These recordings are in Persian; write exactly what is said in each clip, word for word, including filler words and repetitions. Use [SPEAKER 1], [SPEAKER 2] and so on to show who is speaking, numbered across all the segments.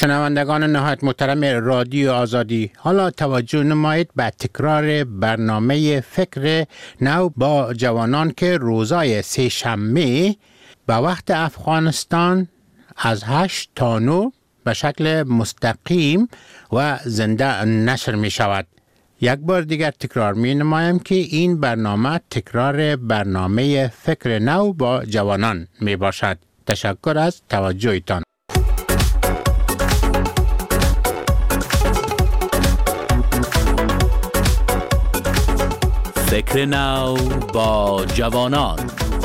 [SPEAKER 1] شنوندگان نهایت محترم رادیو آزادی، حالا توجه نمایید به تکرار برنامه فکر نو با جوانان که روزای سه شنبه به وقت افغانستان از هشت تا نه به شکل مستقیم و زنده نشر می شود. یک بار دیگر تکرار می نمایم که این برنامه تکرار برنامه فکر نو با جوانان می باشد. تشکر از توجهتان.
[SPEAKER 2] فکر نو با جوانان.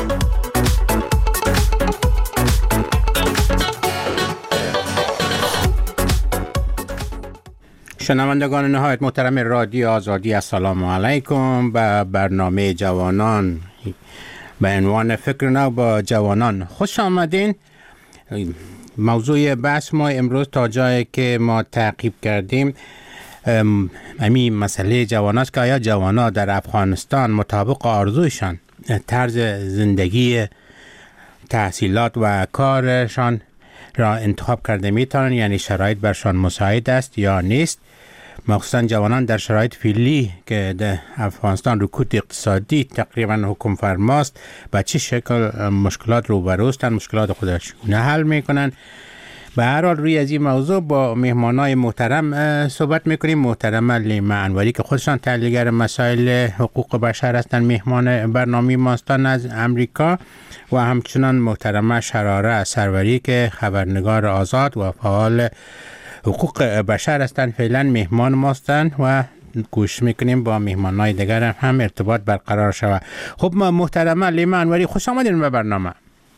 [SPEAKER 1] شنوندگان نهایت محترم رادیو آزادی، السلام علیکم. به برنامه جوانان به عنوان فکر نو با جوانان خوش آمدین. موضوع بحث ما امروز تا جایی که ما تعقیب کردیم همین مسئله جوان است که آیا جوانان در افغانستان مطابق آرزویشان طرز زندگی، تحصیلات و کارشان را انتخاب کرده میتونن، یعنی شرایط برشان مساعد است یا نیست. مخصوصا جوانان در شرایط فعلی که در افغانستان رکود اقتصادی تقریبا حکم فرماست، به چه شکل مشکلات روبروستند، مشکلات خودش نه حل میکنن. به هر حال روی از این موضوع با مهمانای محترم صحبت میکنیم. محترم لیما انوری که خودشان تحلیلگر مسائل حقوق بشر هستند، مهمان برنامه ما هستند از امریکا، و همچنان محترم شراره سروری که خبرنگار آزاد و فعال حقوق بشر هستند، فعلا مهمان ما هستند و کوشش میکنیم با مهمانای دیگر هم ارتباط برقرار شود. خب محترم لیما انوری، خوش آمدین به برنامه.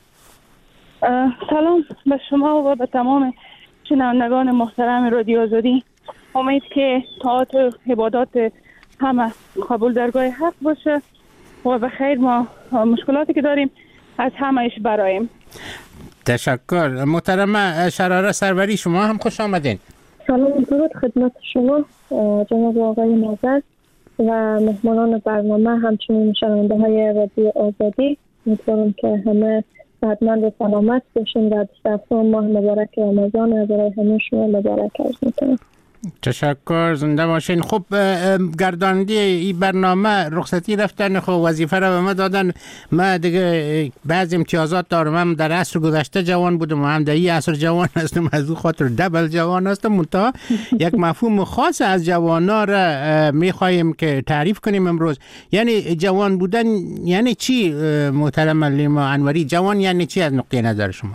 [SPEAKER 3] سلام به شما و به تمام شنوندگان محترم رادیو آزادی. امید که طاعت و عبادات همه قبول درگاه حق باشه و به خیر ما مشکلاتی که داریم از همهش برایم.
[SPEAKER 1] تشکر. محترم شراره سروری، شما هم خوش آمدین.
[SPEAKER 4] سلام درود خدمت شما جناب آقای نازر و مهمانان برنامه، همچنین شنونده های رادیو آزادی. امیدوارم که همه صحتمند و سلامت باشین و دفتر ماه مبارک رمضان از برای همه شما مبارک عرض میکنم.
[SPEAKER 1] تشکر، زنده باشین. خب گرداننده این برنامه رخصتی رفتن، خب وظیفه را به ما دادن. ما دیگه بعض امتیازات دارم. هم در عصر گذشته جوان بودم، هم در این عصر جوان هستم، از اون خاطر دبل جوان هستم. منتها یک مفهوم خاص از جوانا را میخوایم که تعریف کنیم امروز. یعنی جوان بودن یعنی چی محترم لیما انوری؟ جوان یعنی چی از نقطه نظر شما؟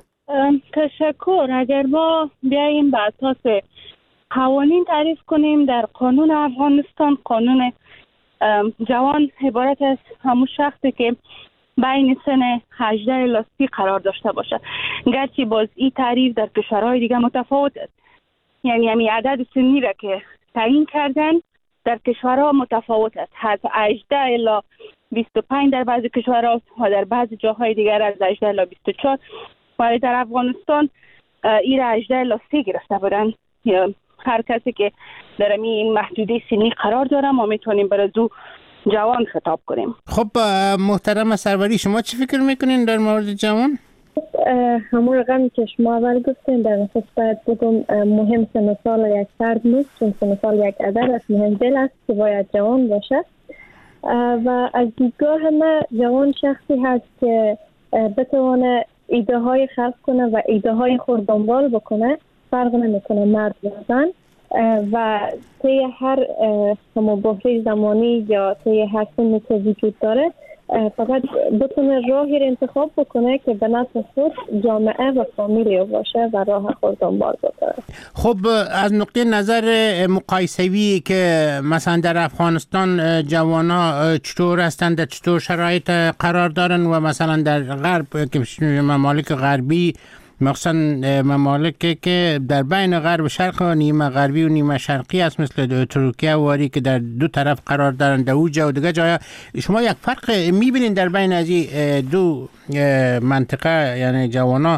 [SPEAKER 3] تشکر. اگر ما بیاییم به اساس قوانین تعریف کنیم، در قانون افغانستان قانون جوان عبارت از همون شخصی که بین سن هجده الی سی قرار داشته باشه. گرچه باز این تعریف در کشورهای دیگه متفاوت است، یعنی همین عدد سنی را که تعیین کردن در کشورها متفاوت است. از هجده الی بیست و پنج در بعضی کشورها و در بعضی جاهای دیگر از هجده الی بیست و چهار، ولی در افغانستان این را هجده الی سی گرفته بودن. هر کسی که در این محدوده سنی قرار داره ما میتونیم برای دو جوان خطاب کنیم.
[SPEAKER 1] خب محترم سروری، شما چی فکر میکنین در مورد جوان؟
[SPEAKER 4] همون رقمی که شما اول گفتین در نفس باید بگم مهم سن سال یک فرد نیست، چون سن سال یک عدد است، مهم دل است که باید جوان باشه. و از دیدگاه ما جوان شخصی هست که بتونه ایده های خلق کنه و ایده های خود دنبال بکنه، فرق نمیکنه مرد و زن، و طی هر بحران زمانی یا طی هر سنی که وجود داره فقط بتونه راهی رو انتخاب بکنه که به نفع خود، جامعه و فامیلی باشه و راه خود دنبال بکنه.
[SPEAKER 1] خب از نقطه نظر مقایسوی که مثلا در افغانستان جوانا چطور هستند، در چطور شرایط قرار دارن و مثلا در غرب که ممالک غربی، مخصوصا ممالکی که در بین غرب شرق و نیمه غربی و نیمه شرقی است، مثل ترکیه و واری که در دو طرف قرار دارند، در اوجا و دیگه جایا، شما یک فرق میبینید در بین از این دو منطقه؟ یعنی جوانا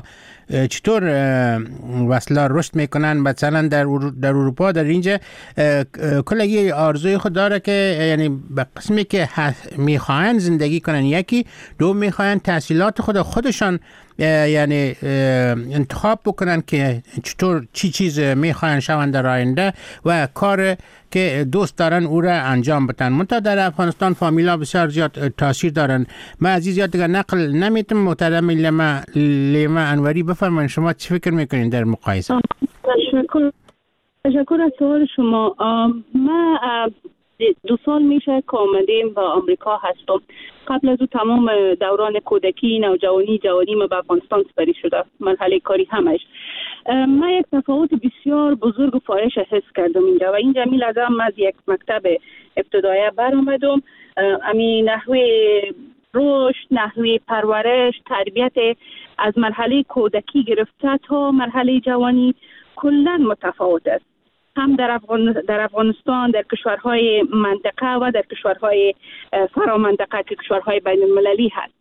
[SPEAKER 1] چطور وصله رشد میکنن. مثلا در در اروپا در اینجا کلگی آرزوی خود داره که یعنی به قسمی که میخواین زندگی کنن، یکی دو میخواین تحصیلات خود خودشان یعنی انتخاب بکنن که چطور چی چیز میخواین شون در آینده و کار که دوست دارن او را انجام بدن. منتها در افغانستان فامیلا بسیار زیاد تاثیر دارن. من عزیز یاد دیگر نقل نمیتم. محترم لیما لیما انوری بفرمایید شما چی فکر میکنین در مقایسه؟
[SPEAKER 3] تشکر تشکر از سوال شما. ما دو سال میشه که آمدیم به آمریکا هستم. قبل از او تمام دوران کودکی، نوجوانی، جوانی ما به افغانستان سپری شده، مرحله کاری همش. من یک تفاوت بسیار بزرگ و فاحش حس کردم اینجا و این جمیل از هم از یک مکتب ابتدایی برآمدم. امی نحوه رشد، نحوه پرورش، تربیت از مرحله کودکی گرفته تا مرحله جوانی کلا متفاوت است. هم در, افغان در افغانستان، در کشورهای منطقه و در کشورهای فرامنطقه که کشورهای بین المللی هست.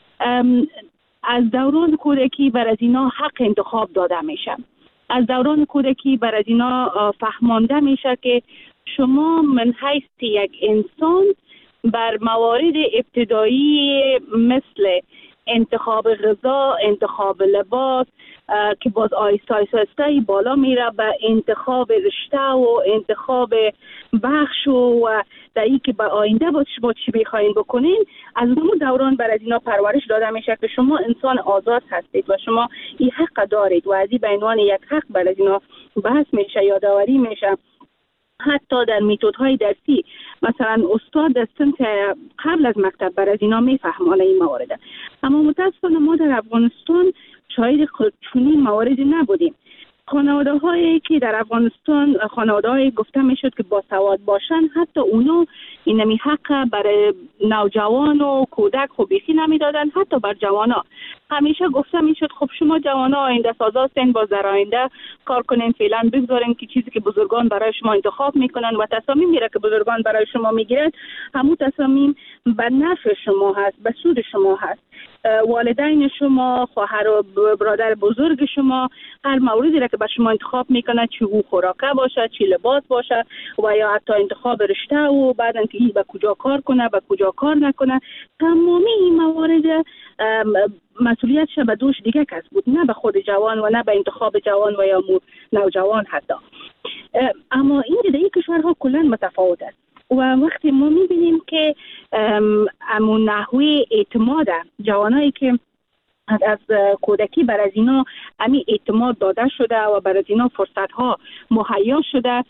[SPEAKER 3] از دوران کودکی بر از اینا حق انتخاب داده میشه. از دوران کودکی بر از اینا فهمانده میشه که شما من حیث یک انسان بر موارد ابتدایی مثل انتخاب غذا، انتخاب لباس که باز آیسته آیسته بالا میره به انتخاب رشته و انتخاب بخش و در این که به آینده با شما چی بخواین بکنین، از اون دوران بر از اینا پرورش داده میشه که شما انسان آزاد هستید و شما این حق دارید و از این به عنوان یک حق بر از اینا بحث میشه، یادآوری میشه. حتی در میتودهای درسی مثلا استاد از سنت قبل از مکتب بر از اینا میفهمانه این موارد. اما متاسفانه ما در افغانستان شاید چنین مواردی نبودیم. خانواده هایی که در افغانستان خانواده های گفته میشد که با سواد باشن، حتی اونا اینمی حق برای نوجوان و کودک خب بیخی نمیدادن، حتی بر جوان ها همیشه گفته میشد خب شما جوان ها آینده سازا هستین، باز در آینده کار کنین، فعلا بگذارین که چیزی که بزرگان برای شما انتخاب میکنن و تصامیم میره که بزرگان برای شما میگیرن همون تصامیم به نفع شما هست، به سود شما هست. والدین شما، خواهر و برادر بزرگ شما هر موردی را که به شما انتخاب میکنه، چه او خوراکه باشه، چه لباس باشه و یا حتی انتخاب رشته و بعدن که به کجا کار کنه، به کجا کار نکنه، تمامی این موارد مسئولیتش به دوش دیگه کس بود، نه به خود جوان و نه به انتخاب جوان و یا نوجوان حتی. اما این دیگه کشورها کلا متفاوت است و وقتی ما میبینیم که امون نحوه اعتماد جوانایی که از کودکی بر از اینا امی اعتماد داده شده و بر از اینا فرصت ها مهیا شده،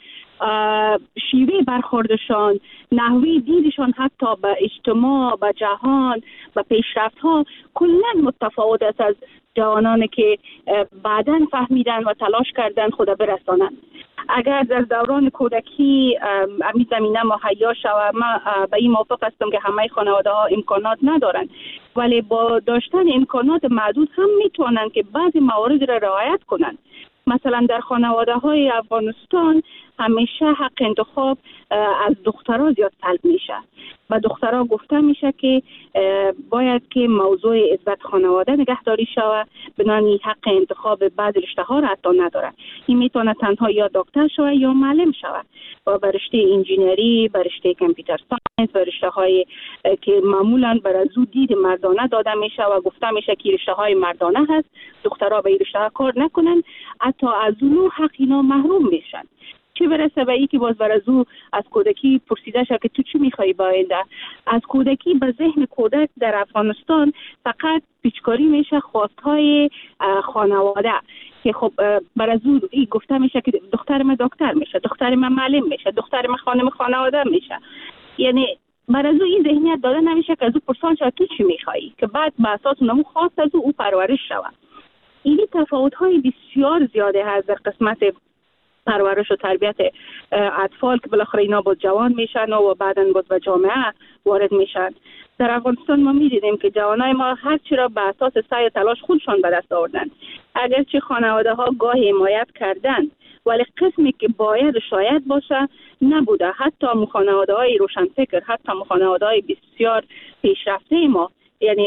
[SPEAKER 3] شیوه برخوردشان، نحوه دیدشان حتی به اجتماع، به جهان، به پیشرفت ها کلا متفاوت است از جوانانی که بعداً فهمیدن و تلاش کردن خود برسانند. اگر در دوران کودکی امی زمینه مهیا شود، من به این موافق هستم که همه خانواده ها امکانات ندارن، ولی با داشتن امکانات محدود هم میتونن که بعضی موارد را رعایت کنن. مثلا در خانواده های افغانستان همیشه حق انتخاب از دخترها زیاد سلب میشه و دخترها گفته میشه که باید که موضوع عزت خانواده نگهداری شود، بنابراین حق انتخاب بعض رشته ها را حتی نداره. این میتونه تنها یا دکتر شود یا معلم شود و به رشته انجینری، به رشته کامپیوتر ساینس، به رشته های که معمولا بر زود دید مردانه داده میشه و گفته میشه که رشته های مردانه هست، دخترها به این رشته ها کار نکنن، حتی از اون حق اینا محروم میشن. چه برسه به ای که باز بر از او از کودکی پرسیده شد که تو چی میخوایی با آینده. از کودکی به ذهن کودک در افغانستان فقط پیچکاری میشه خواستهای خانواده که خب بر از او گفته میشه که دختر من دکتر میشه، دختر من معلم میشه، دختر من خانم خانواده میشه. یعنی بر از او این ذهنیت داده نمیشه که از او پرسان شد تو چی میخوایی که بعد به اساس اونمو خواست از او او پرورش شود. این تفاوت های بسیار زیاده هست در قسمت پرورش و تربیت اطفال که بالاخره اینا با جوان میشن و بعداً باز به جامعه وارد میشن. در افغانستان ما میدیدیم که جوانای ما هر چی را به اساس سعی تلاش خودشان به دست آوردن، اگرچه خانواده ها گاهی حمایت کردن ولی قسمی که باید شاید باشه نبوده. حتی خانواده های روشنفکر، حتی خانواده های بسیار پیشرفته ما، یعنی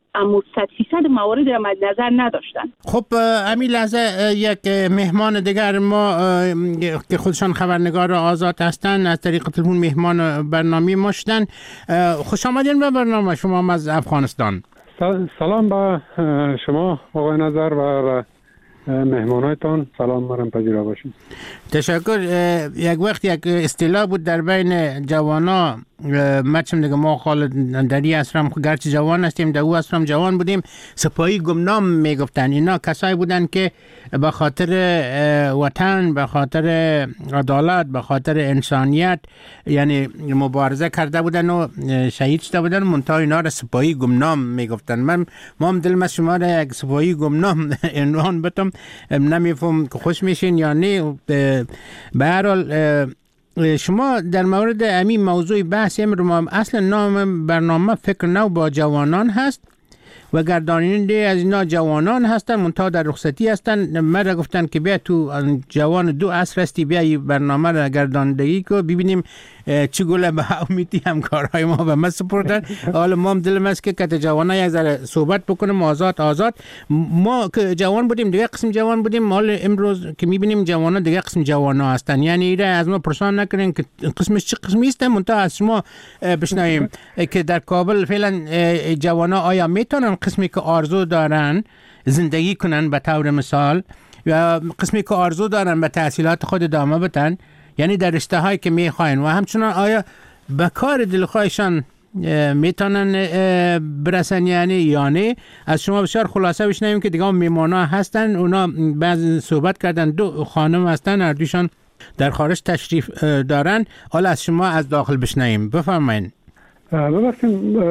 [SPEAKER 3] امور صد فیصد موارد را مد نظر نداشتن.
[SPEAKER 1] خب همین لحظه یک مهمان دیگر ما که خودشان خبرنگار آزاد هستند از طریق تلفن مهمان برنامه ما شدن. خوش آمدین به برنامه شما از افغانستان.
[SPEAKER 5] سلام به شما آقای نظر و مهمانایتان، سلام مرم پذیرا باشید.
[SPEAKER 1] تشکر. یک وقت یک اصطلاح بود در بین جوانا، مچم دیگه ما خالد دری اسرم گرچه جوان هستیم در او اسرم جوان بودیم، سپاهی گمنام میگفتن. اینا کسایی بودن که به خاطر وطن، به خاطر عدالت، به خاطر انسانیت یعنی مبارزه کرده بودن و شهید شده بودن، منتها اینا را سپاهی گمنام میگفتن. من ما هم دلم شما را یک سپاهی گمنام عنوان بدم، نمیفهم که خوش میشین یا نه. به هر حال شما در مورد همین موضوع بحث امروز، اصل نام برنامه فکر نو با جوانان هست و گرداننده از اینا جوانان هستن، منتها در رخصتی هستن. مرا گفتن که بیا تو جوان دو عصر هستی، بیا برنامه را گرداندگی کو ببینیم چی گله به امیدی همکارهای ما به ما سپردن. حالا ما هم دلم است که کت جوانا یک ذره صحبت بکنیم آزاد آزاد. ما که جوان بودیم دیگه قسم جوان بودیم، حالا امروز که میبینیم جوانا دیگه قسم جوانا هستن. یعنی ایره از ما پرسان نکنین که قسمش چه قسمی است، منتها از شما بشنویم که در کابل فعلا جوانا آیا میتونن قسمی که آرزو دارن زندگی کنن به طور مثال، و قسمی که آرزو دارن به تحصیلات خود ادامه بدن، یعنی در رشته هایی که میخواین، و همچنان آیا به کار دلخواهشان میتونن برسن یعنی یا نه. از شما بسیار خلاصه بشنویم که دیگه میمانا هستن، اونا بعض صحبت کردن، دو خانم هستن، هر دوشان در خارج تشریف دارن. حالا از شما از داخل بشنویم، بفرمایید.
[SPEAKER 5] ببخشید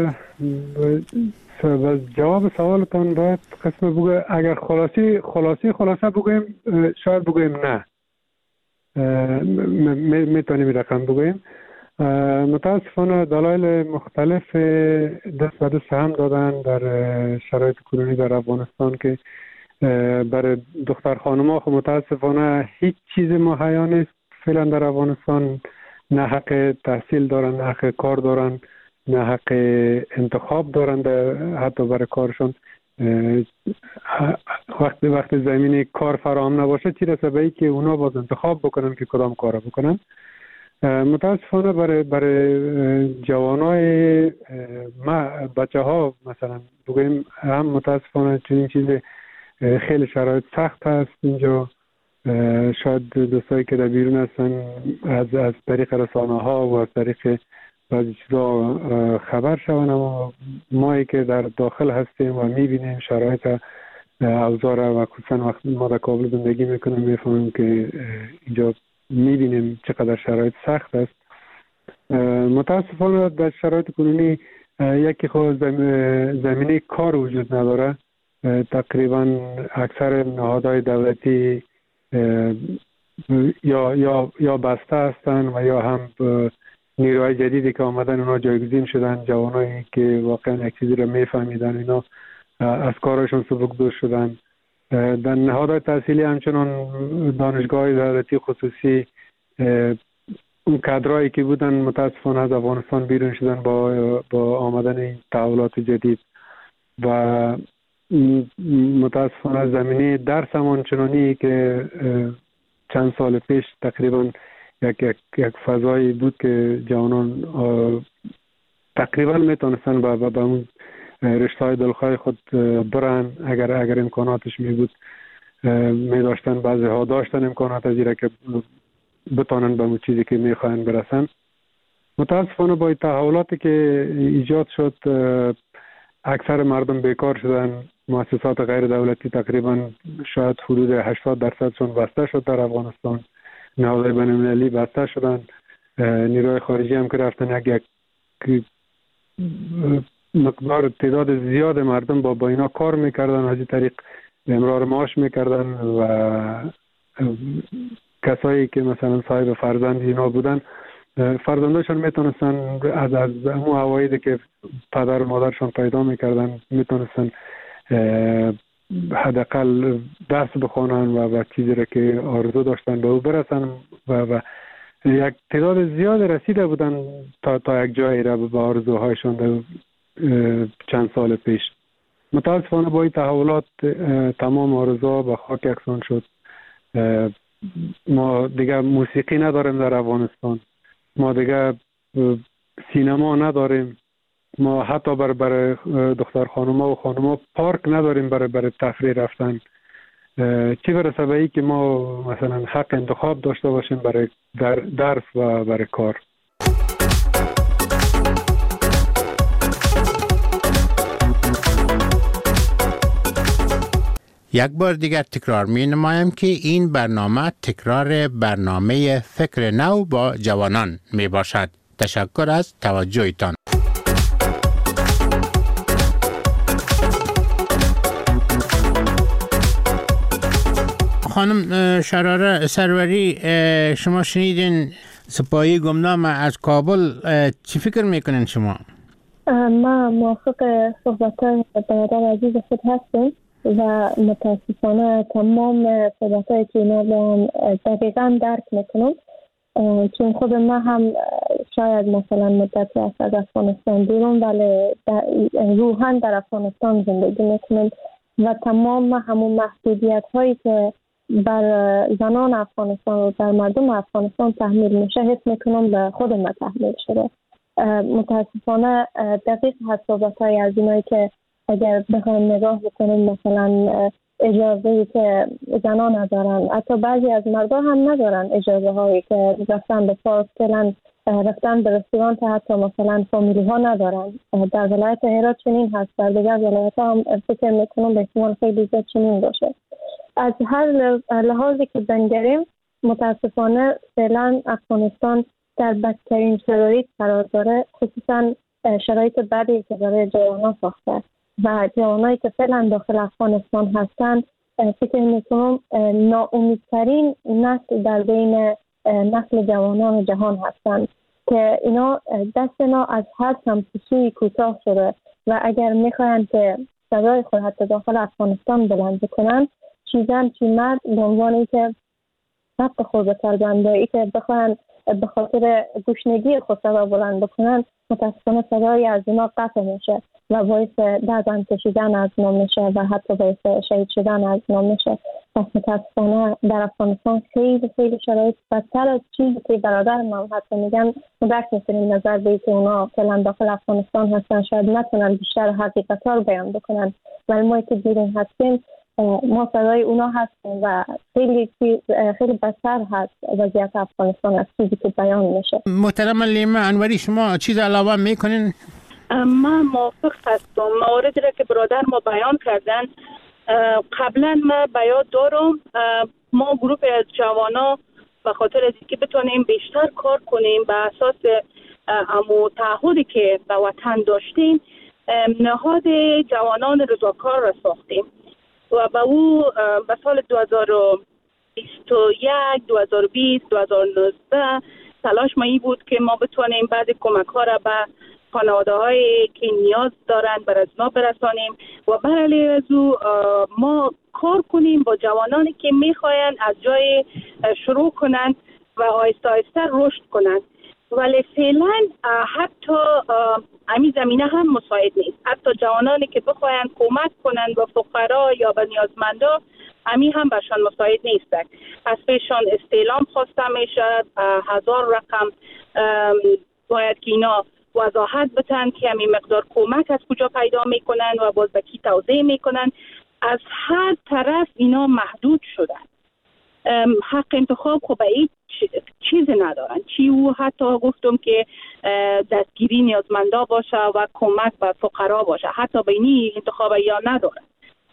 [SPEAKER 5] جواب سوالتان باید قسم بگه اگر خلاصی خلاصی خلاصه بگویم شاید بگویم نه، میتونیم رقم بگویم. متاسفانه دلایل مختلف دست به دست هم دادن در شرایط کنونی در افغانستان که برای دختر خانم ها متاسفانه هیچ چیز مهیا نیست فعلا در افغانستان. نه حق تحصیل دارن، نه حق کار دارن، نه حق انتخاب دارن حتی برای کارشون. وقتی وقتی زمینه کار فراهم نباشه چی رسه به ای که اونا باز انتخاب بکنن که کدام کار بکنن. متاسفانه برای برای جوانای ما بچه ها مثلا بگویم هم متاسفانه چنین چیز خیلی شرایط سخت هست اینجا. شاید دوستایی که در بیرون هستن از از طریق رسانه ها و از طریق بعضی چیزا خبر شون، اما مایی که در داخل هستیم و میبینیم شرایط اوضاع و خصوصا وقتی ما در کابل زندگی میکنیم میفهمیم که اینجا میبینیم چقدر شرایط سخت است. متاسفانه در شرایط کنونی یکی خود زمینه کار وجود نداره. تقریبا اکثر نهادهای دولتی یا یا یا بسته هستن و یا هم نیروهای جدیدی که آمدن اونا جایگزین شدن. جوانایی که واقعا یک چیزی رو میفهمیدن اینا از کارشون سبکدوش شدن. در نهادهای تحصیلی همچنان دانشگاه دولتی خصوصی اون کادرایی که بودن متاسفانه از افغانستان بیرون شدن با با آمدن این تحولات جدید و متاسفانه زمینه درس هم چنانی که چند سال پیش تقریبا یک یک یک فضایی بود که جوانان تقریبا میتونستن با با اون رشته‌های دلخواه خود برن اگر اگر امکاناتش می بود می داشتن. بعضی ها داشتن امکانات ازیره که بتونن به اون چیزی که میخواین برسن. متاسفانه با تحولاتی که ایجاد شد اکثر مردم بیکار شدن. مؤسسات غیر دولتی تقریبا شاید حدود هشتاد درصدشون بسته شد در افغانستان. نهادهای بین‌المللی بسته شدن. نیروهای خارجی هم که رفتن یک یک مقدار تعداد زیاد مردم با با اینا کار میکردن، از این طریق امرار معاش میکردن و کسایی که مثلا صاحب فرزند اینا بودن فرزنداشون میتونستن از از همون عوایدی که پدر و مادرشون پیدا میکردن میتونستن حداقل درس بخونن و و چیزی را که آرزو داشتن به او برسن و و یک تعداد زیاد رسیده بودن تا تا یک جایی را به آرزوهایشون چند چند سال پیش. متاسفانه با این تحولات تمام آرزوها به خاک یکسان شد. ما دیگه موسیقی نداریم در افغانستان، ما دیگه سینما نداریم، ما حتی برای بر دختر خانوما و خانوما پارک نداریم برای برای تفریح رفتن. چی برسه به ای که ما مثلا حق انتخاب داشته باشیم برای در درس و برای کار.
[SPEAKER 1] یک بار دیگر تکرار می نمایم که این برنامه تکرار برنامه فکر نو با جوانان می باشد. تشکر از توجهتان. خانم شراره سروری، شما شنیدین سپاهی گمنام از کابل، چی فکر میکنین شما؟
[SPEAKER 4] ما موافق صحبت‌های برادر عزیز خود هستیم و متاسفانه تمام صحبت‌هایی که اینا رو دقیقاً درک میکنم، چون خود ما هم شاید مثلا مدتی از افغانستان بیرون ولی روحاً در افغانستان زندگی میکنم و تمام همون محدودیت هایی که بر زنان افغانستان و بر مردم افغانستان تحمیل میشه حس میکنم به خود ما تحمیل شده. متاسفانه دقیق هست صحبت های از اینایی که اگر بخوایم نگاه بکنیم مثلا اجازه‌ای که زنان ندارن، حتی بعضی از مردان هم ندارن اجازه هایی که رفتن به پارک کلن، رفتن به رستوران، حتی مثلا فامیلی ها ندارن. در ولایت هرات چنین هست، در دیگر ولایت ها هم فکر میکنم به احتمال خیلی زیاد چنین باشه. از هر لحاظی که بنگریم متاسفانه فعلا افغانستان در بدترین شرایط قرار داره، خصوصا شرایط بدی که برای جوانان ساخته و جوانایی که فعلا داخل افغانستان هستن فکر میکنم ناامیدترین نسل در بین نسل جوانان جهان هستند که اینا دست اینا از هر سمت کوتاه شده و اگر میخواین که صدای خود حتی داخل افغانستان بلند بکنن، چیزن چی مرد به عنوانی که حق خود بتربنده ای که بخواین به خاطر گوشنگی خود صدا بلند بکنن، متاسفانه صدای از اینا قطع میشه و باعث دردن کشیدن از اینا میشه و حتی باعث شهید شدن از اینا میشه. پس متاسفانه در افغانستان خیلی خیلی شرایط بدتر از چیزی که برادر من حتی میگن مدرک میکنیم نظر به که اونا فعلا داخل افغانستان هستن، شاید نتونن بیشتر حقیقت ها رو بیان بکنن، ولی ما که بیرون هستیم ما صدای اونا هستیم و خیلی خیلی بدتر هست وضعیت افغانستان از چیزی که بیان میشه.
[SPEAKER 1] محترم لیما انوری، شما چیز علاوه میکنین؟
[SPEAKER 3] من موافق هستم. مواردی را که برادر ما بیان کردن قبلا ما بیان دارم. ما گروه از جوانا به خاطر از اینکه بتونیم بیشتر کار کنیم به اساس امو تعهدی که به وطن داشتیم، نهاد جوانان رضاکار را ساختیم و به او به سال دو هزار و بیست و یک، دو هزار و بیست، دو هزار و نوزده تلاش ما این بود که ما بتونیم بعضی کمک ها را به خانواده هایی که نیاز دارند بر از ما برسانیم و بر علیه از او ما کار کنیم با جوانانی که میخواین از جای شروع کنند و آهسته آهسته رشد کنند. ولی فعلا حتی امی زمینه هم مساعد نیست. حتی جوانانی که بخواین کمک کنند به فقرا یا به نیازمندا، امی هم برشان مساعد نیستند. از پیشان استعلام خواسته میشه، هزار رقم باید که اینا وضاحت بتن که همین مقدار کمک از کجا پیدا میکنن و باز به کی توزیع میکنن. از هر طرف اینا محدود شدن. حق انتخاب خب هیچ چیزی ندارن. چی او حتی گفتم که دستگیری نیازمندا باشه و کمک به فقرا باشه، حتی بینی انتخاب یا ندارن.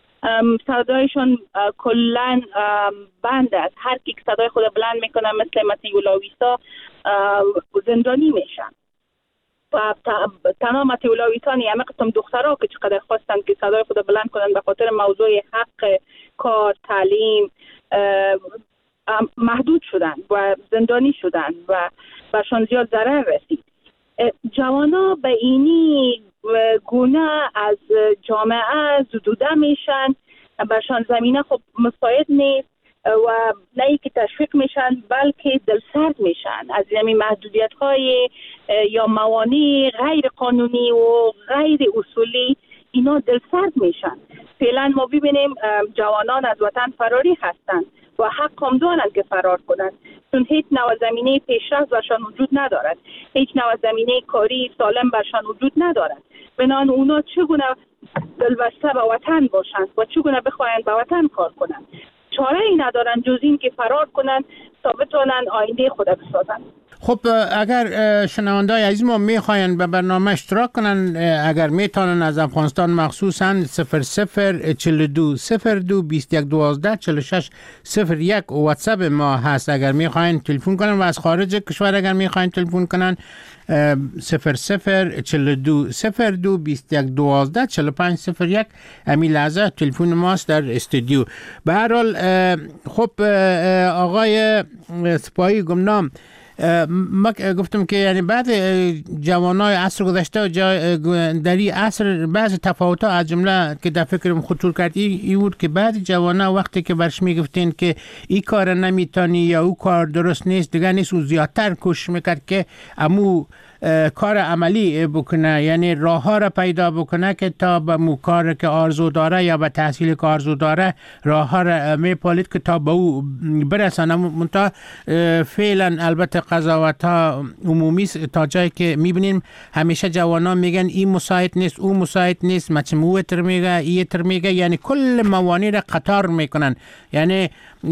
[SPEAKER 3] صدایشون کلن بند است. هر کی صدای خود بلند میکنه مثل متیولاویسا زندانی میشن. و تمام متیولاویسان همه قسم دخترها که چقدر خواستن که صدای خود بلند کنن به خاطر موضوع حق کار، تعلیم، محدود شدن و زندانی شدن و برشان زیاد ضرر رسید. جوانا به اینی گونه از جامعه زدوده میشن، برشان زمینه خب مساعد نیست و نه ای که تشویق میشن بلکه دلسرد میشن از همین محدودیت های یا موانع غیر قانونی و غیر اصولی اینا دلسرد میشن. فعلا ما ببینیم جوانان از وطن فراری هستند و حق هم دارند که فرار کنند، چون هیچ نوع زمینه پیشرفت برشان وجود ندارد، هیچ نوع زمینه کاری سالم برشان وجود ندارد. بنابراین اونا چگونه دلبسته به وطن باشند و چگونه بخواهند به وطن کار کنند؟ چاره ای ندارند جز این که فرار کنند تا بتوانند آینده خود بسازند.
[SPEAKER 1] خب اگر شنونده‌های عزیز ما میخواین به برنامه اشتراک کنن، اگر میتونن از افغانستان مخصوصا صفر صفر چهل و دو صفر دو بیست و یک دوازده چهل و شش صفر یک واتساپ ما هست. اگر میخواین تلفن کنن و از خارج کشور اگر میخواین تلفن کنن صفر صفر چهل و دو صفر دو بیست و یک دوازده چهل و پنج صفر یک امی لحظه تلفن ماست در استودیو. به هر حال خب آقای سپاهی گمنام، ما گفتم که یعنی بعد جوانای عصر گذشته و در این عصر بعض تفاوت‌ها از جمله که در فکرم خطور کرد این بود که بعد جوانا وقتی که برش میگفتین که این کار نمیتونی یا او کار درست نیست دیگه نیست، و زیادتر کوشش میکرد که امو کار عملی بکنه، یعنی راه ها را پیدا بکنه که تا به مو کار که آرزو داره یا به تحصیل که آرزو داره راه ها را میپالید که تا به او برسانه. منتها فعلا البته قضاوت ها عمومی تا جایی که میبینیم همیشه جوانان میگن این مساعد نیست، او مساعد نیست، مچموه تر میگه، ای تر میگه، یعنی کل موانع را قطار میکنن. یعنی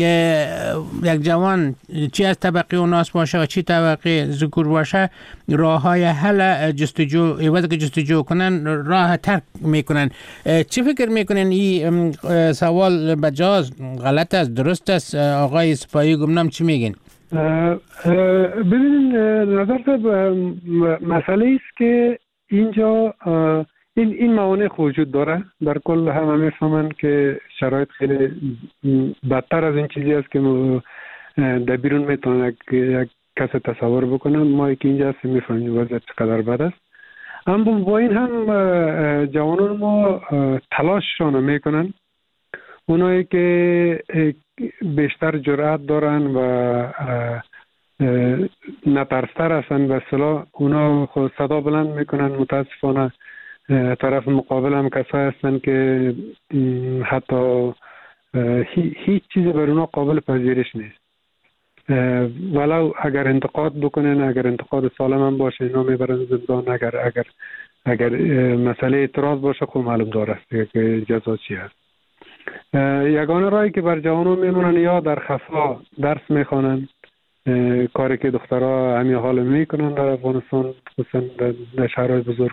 [SPEAKER 1] یک جوان چی از طبقه اوناس باشه و چی طبقه ذکور باشه راه های حل جستجو عوض که جستجو کنن راه ترک میکنن. چی فکر میکنن این سوال بجاز غلط است درست است؟ آقای سپاهی گمنام چی میگین؟
[SPEAKER 5] ببینید نظر مسئله است که اینجا این این موانع وجود داره. در کل همه میفهمن که شرایط خیلی بدتر از این چیزی است که در بیرون میتونن یک کس تصور بکنن. ما که اینجا هستیم میفهمیم وضعیت چقدر بد است. اما با این هم جوانان ما تلاششان میکنن، اونایی که بیشتر جرأت دارن و نترستر هستن به اصطلاح اونا خود صدا بلند میکنن. متاسفانه طرف مقابل هم کسایی هستن که حتی هیچ چیزی بر اونا قابل پذیرش نیست. ولو اگر انتقاد بکنن، اگر انتقاد سالم هم باشه اینا میبرن زندان. اگر اگر اگر مسئله اعتراض باشه خب معلوم داره که جزا چی هست. یگانه راهی که بر جوانان میمونن یا در خفا درس میخوانن، کاری که دخترها همین حال میکنن در افغانستان خصوصا در شهرهای بزرگ.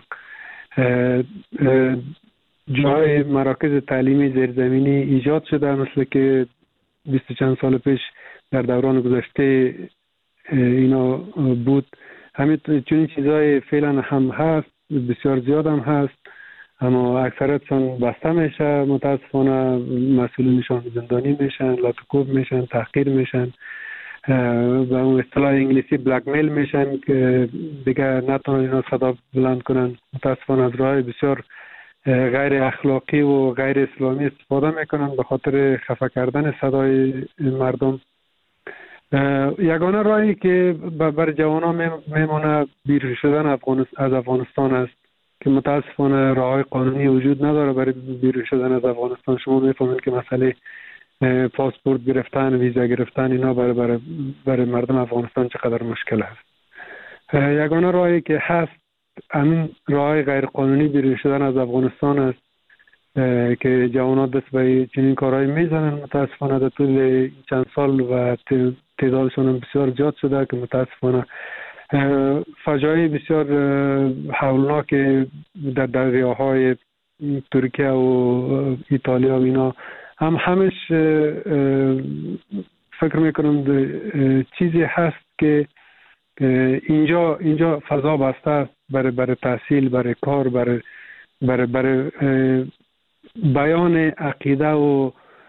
[SPEAKER 5] جای مراکز تعلیمی زیرزمینی ایجاد شده مثل که بیست چند سال پیش در دوران گذشته اینا بود. همین چنین چیزای فعلا هم هست، بسیار زیاد هم هست، اما اکثرتشان بسته میشه. متاسفانه مسئولینشان زندانی میشن، لاتوکوب میشن، تحقیر میشن، و اون اصطلاح انگلیسی بلک میل میشن که دیگه نتونن اینا صدا بلند کنن. متاسفانه از راه بسیار غیر اخلاقی و غیر اسلامی استفاده میکنن به خاطر خفه کردن صدای مردم. یگانه راهی که بر جوانان میمونه بیرون شدن از افغانستان است که متاسفانه راههای قانونی وجود نداره برای بیرون شدن از افغانستان. شما میفهمید که مسئله پاسپورت گرفتن، ویزا گرفتن اینا برای برای برای مردم افغانستان چقدر مشکل است. یگانه راهی که هست همین راه غیر قانونی بیرون شدن از افغانستان است که جوانان دست به چنین کارهایی میزنن. متاسفانه در طول چند سال و تعدادشون هم بسیار زیاد شده که متاسفانه فجایع بسیار هولناک در دریاهای ترکیه و ایتالیا و اینا هم همش فکر میکنم چیزی هست که اینجا اینجا فضا بسته است برای برای تحصیل، برای کار، برای برای برای بیان عقیده و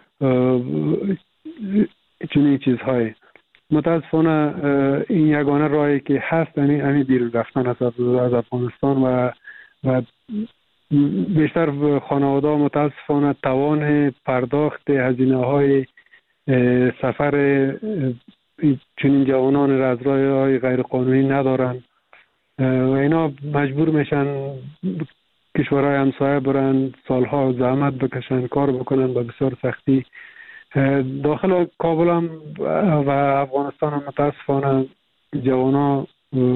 [SPEAKER 5] چنین چیزهای. متاسفانه این یگانه راهی که هست یعنی همین بیرون رفتن از افغانستان و و بیشتر خانواده متاسفانه توان پرداخت هزینه های سفر چنین جوانان را از راه‌های غیر قانونی ندارن و اینا مجبور میشن کشورهای همسایه برن سالها زحمت بکشن، کار بکنن با بسیار سختی. داخل کابل هم و افغانستان هم متاسفانه جوانا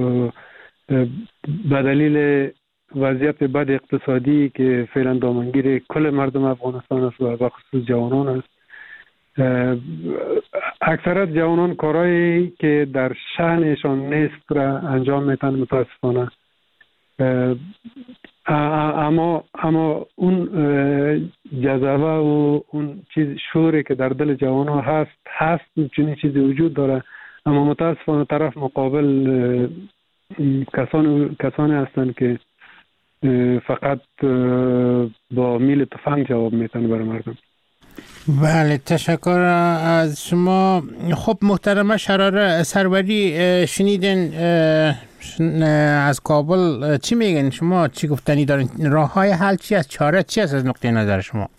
[SPEAKER 5] به دلیل وضعیت بد اقتصادی که فعلا دامنگیر کل مردم افغانستان است و به خصوص جوانان است، اکثرت جوانان کارهایی که در شأنشان نیست را انجام میتن متاسفانه. اما اما اون جذبه و اون چیز شوری که در دل جوانان هست هست چنین چیزی وجود داره، اما متاسفانه طرف مقابل کسان کسانی هستند که فقط با میل تفنگ جواب میتن برای مردم.
[SPEAKER 1] بله، تشکر از شما. خب محترمه شراره سروری، شنیدین از کابل، چی میگن شما؟ چی گفتنی دارین؟ راه های حل چی است؟ چاره چی است از نقطه نظر شما؟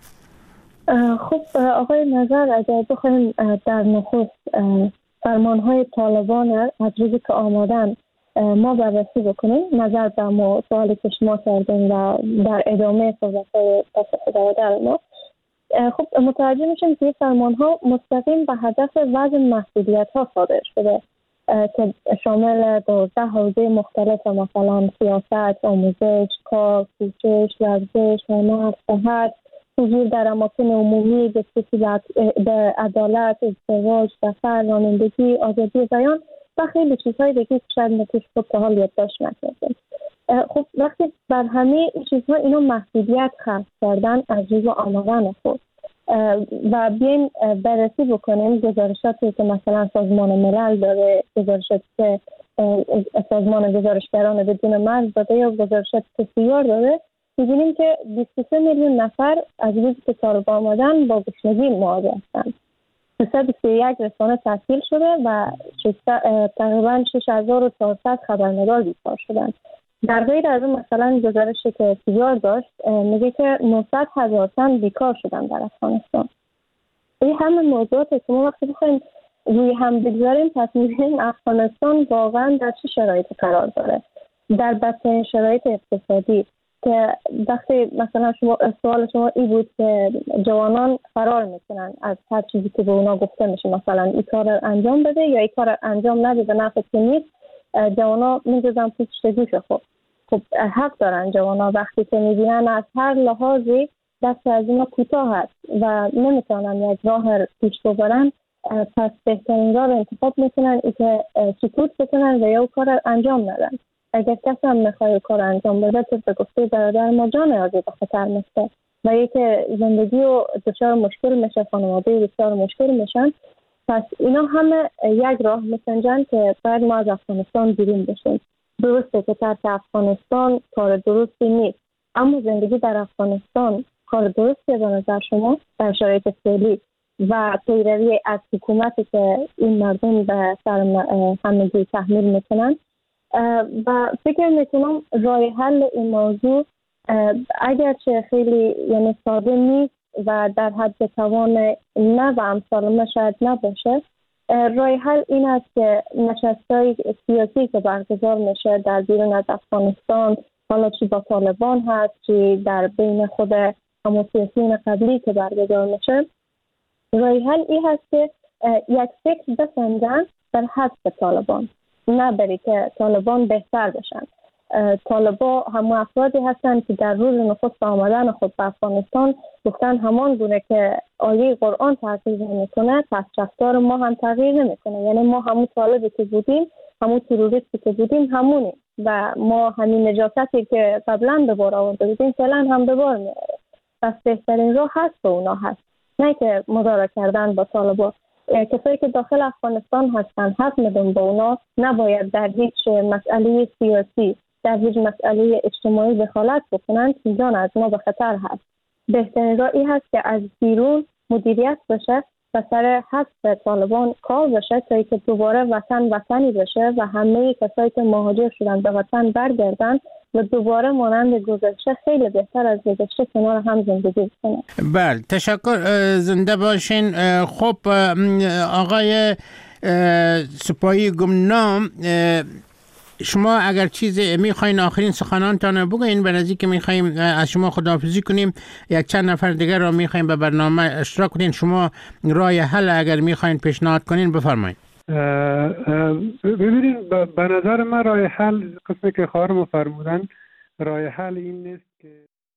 [SPEAKER 4] خب آقای نظر، اگر بخوایم در نخست فرمان های طالبان از روزی که آمدن ما بررسی بکنیم، نظر به ما سوالی که شما کردین و در ادامه صحبت های برادر ما، خب متوجه میشیم که فرمان ها مستقیم به هدف وضع محدودیت ها صادر شده که شامل دوازده حوزه مختلف، مثلا سیاست، آموزش، کار، پوشش، ورزش، هنر، صحت، حضور در اماکن عمومی، دسترسی به عدالت، ازدواج، سفر، رانندگی، آزادی بیان و خیلی چیزهای دیگه که شاید نتیش خود تا حال یادداشت نکردیم. خب وقتی بر همه چیزها اینو محدودیت خلق کردن از روز آمدن خود و بیایم بررسی بکنیم گزارشاتی که مثلا سازمان ملل داره، گزارشاتی که سازمان گزارشگران بدون مرز داده یا گزارشاتی که سیار داره، می‌بینیم که بیست و سه میلیون نفر از روزی که طالبان آمدن با گشنگی مواجه هستند. سیصد و بیست و یک رسانه تعطیل شده و تقریبا شش هزار و چهارصد خبرنگار بیکار شدند. در غیر از اون مثلا گزارشی که سیار داشت میگه که نهصد هزار تن بیکار شدن در افغانستان. این همه موضوعات که ما وقتی بخوایم روی هم بگذاریم پس می‌بینیم افغانستان واقعا در چه شرایطی قرار داره، در بدترین شرایط اقتصادی، که وقتی مثلا شما سوال شما این بود که جوانان فرار میکنن از هر چیزی که به اونا گفته میشه، مثلا این کار رو انجام بده یا این کار رو انجام نده به نفع که نیست، جوانا میگذن پشت گوش خود. خب حق دارن جوانا وقتی که میبینن از هر لحاظی دست از اینا کوتاه هست و نمیتونن یک راه رو پیش ببرن، پس بهترین راه رو انتخاب میکنن ای که سکوت بکنن و یا کار رو انجام ندن. اگر کسی هم میخواه کار انجام بده تو به گفته برادر ما جان عزیز به خطر میفته و یکی زندگی و دچار مشکل میشه، خانواده دچار مشکل میشن، پس اینا همه یک راه میسنجن که باید ما از افغانستان بیرون بشیم. درسته که ترک افغانستان کار درستی نیست، اما زندگی در افغانستان کار درستی به نظر شما در شرایط فعلی و پیروی از حکومتی که این مردم به سر همگی تحمیل میکنن. و فکر میکنم راه حل این موضوع اگرچه خیلی یعنی ساده نیست و در حد توان نه و امثال ما شاید نباشه، راه حل این است که نشست‌های سیاسی که برگزار میشه در بیرون از افغانستان، حالا چی با طالبان هست چی در بین خود همون سیاسیون قبلی که برگزار میشه، راه حل این هست که یک فکر بسنجن در حذف طالبان، نه بری که طالبان بهتر بشن. طالبان همون افرادی هستند که در روز نخست آمدن خود به افغانستان گفتن همان گونه که آیه قرآن تغییر نمیکنه پس رفتار ما هم تغییر نمیکنه، یعنی ما همون طالبی که بودیم، همون تروریستی که بودیم همونیم و ما همین نجاستی که قبلا به بار آورده بودیم فعلا هم به بار میاره. پس بهترین راه هست به اونا هست، نه که مدارا کردن با طالبان. کسایی که داخل افغانستان هستن حق میدون با اونا نباید در هیچ مسئله سیاسی، در هیچ مسئله اجتماعی دخالت بکنن که جان از ما به خطر هست. بهترین راه این هست که از بیرون مدیریت بشه و سر حذف طالبان کار بشه تا اینکه دوباره وطن وطنی بشه و همه کسایی که مهاجر شدن به وطن برگردن و دوباره مانند گذشته خیلی بهتر از گذشته کنار هم زندگی کنن.
[SPEAKER 1] بله، تشکر، زنده باشین. خب آقای سپاهی گمنام، شما اگر چیز میخواین آخرین سخنانتان بگوین، به نزدیک که میخوایم از شما خداحافظی کنیم، یک چند نفر دیگر را میخوایم به برنامه اشتراک کنین. شما راه حل اگر میخواین پیشنهاد کنین بفرمایید.
[SPEAKER 5] ببینید به نظر من راه حل قسمی که خواهرم فرمودن، راه حل این نیست که